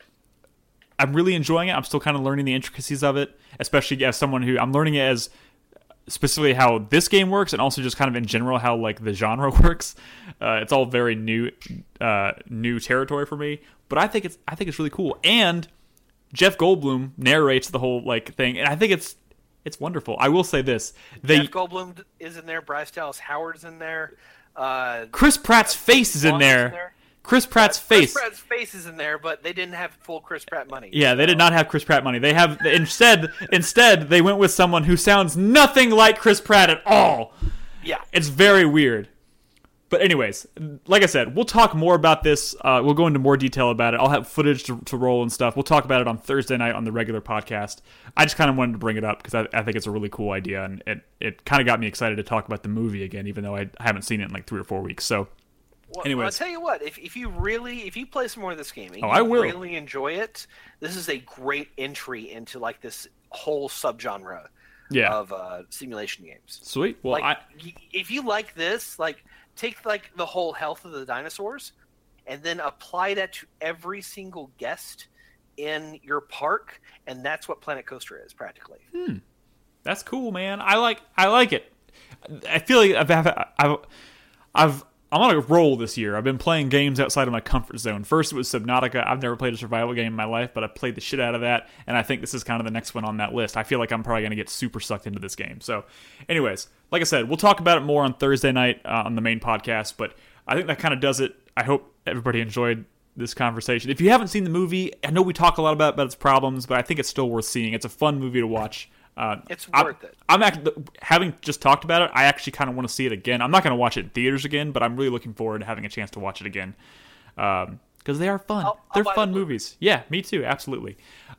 I'm really enjoying it. I'm still kind of learning the intricacies of it, especially as someone who I'm learning it as specifically how this game works, and also just kind of in general how like the genre works. It's all very new territory for me, but I think it's really cool. And Jeff Goldblum narrates the whole like thing, and I think it's wonderful. I will say this: Jeff Goldblum is in there. Bryce Dallas Howard is in there. Chris Pratt's face is in there. Chris Pratt's face is in there, but they didn't have full Chris Pratt money. Yeah, they did not have Chris Pratt money. They have instead they went with someone who sounds nothing like Chris Pratt at all. Yeah, it's very weird. But anyways, like I said, we'll talk more about this. We'll go into more detail about it. I'll have footage to roll and stuff. We'll talk about it on Thursday night on the regular podcast. I just kind of wanted to bring it up because I think it's a really cool idea, and it kind of got me excited to talk about the movie again, even though I haven't seen it in like 3 or 4 weeks. So, anyways, I'll tell you what. If you play some more of this game, and I will really enjoy it. This is a great entry into like this whole subgenre of simulation games. Sweet. Well, like, if you like this, like. Take like the whole health of the dinosaurs and then apply that to every single guest in your park, and that's what Planet Coaster is practically. That's cool, man. I like it. I feel like I'm on a roll this year. I've been playing games outside of my comfort zone. First, it was Subnautica. I've never played a survival game in my life, but I played the shit out of that, and I think this is kind of the next one on that list. I feel like I'm probably going to get super sucked into this game. So, anyways, like I said, we'll talk about it more on Thursday night on the main podcast, but I think that kind of does it. I hope everybody enjoyed this conversation. If you haven't seen the movie, I know we talk a lot about its problems, but I think it's still worth seeing. It's a fun movie to watch. It's worth it. I'm actually, having just talked about it, I actually kind of want to see it again. I'm not going to watch it in theaters again, but I'm really looking forward to having a chance to watch it again because they are fun. They're fun movies. Yeah, me too. Absolutely.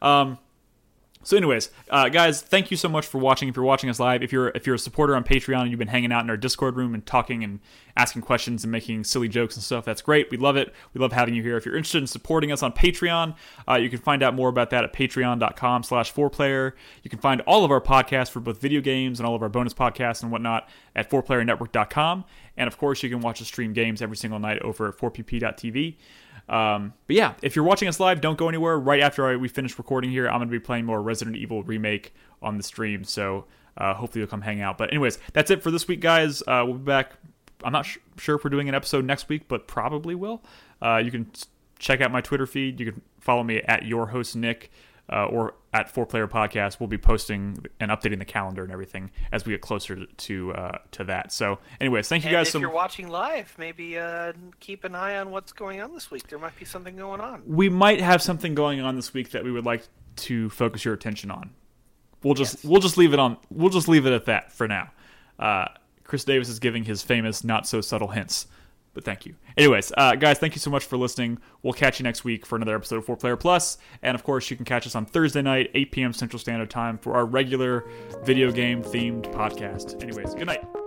So anyways, guys, thank you so much for watching. If you're watching us live, if you're a supporter on Patreon and you've been hanging out in our Discord room and talking and asking questions and making silly jokes and stuff, that's great. We love it. We love having you here. If you're interested in supporting us on Patreon, you can find out more about that at patreon.com/4player. You can find all of our podcasts for both video games and all of our bonus podcasts and whatnot at 4playernetwork.com. And of course, you can watch us stream games every single night over at 4pp.tv. But yeah, if you're watching us live, don't go anywhere. Right after we finish recording here, I'm going to be playing more Resident Evil Remake on the stream, so hopefully you'll come hang out. But anyways, that's it for this week, guys. We'll be back. I'm not sure if we're doing an episode next week, but probably will. You can check out my Twitter feed. You can follow me at yourhostnick or at 4Player Podcast. We'll be posting and updating the calendar and everything as we get closer to that. So anyways, thank you guys so much. If you're watching live, maybe keep an eye on what's going on this week. There might be something going on. We might have something going on this week that we would like to focus your attention on. We'll just leave it at that for now. Chris Davis is giving his famous not so subtle hints, but thank you. Anyways, guys, thank you so much for listening. We'll catch you next week for another episode of 4Player Plus, and of course you can catch us on Thursday night, 8 p.m. Central Standard Time for our regular video game themed podcast. Anyways, good night.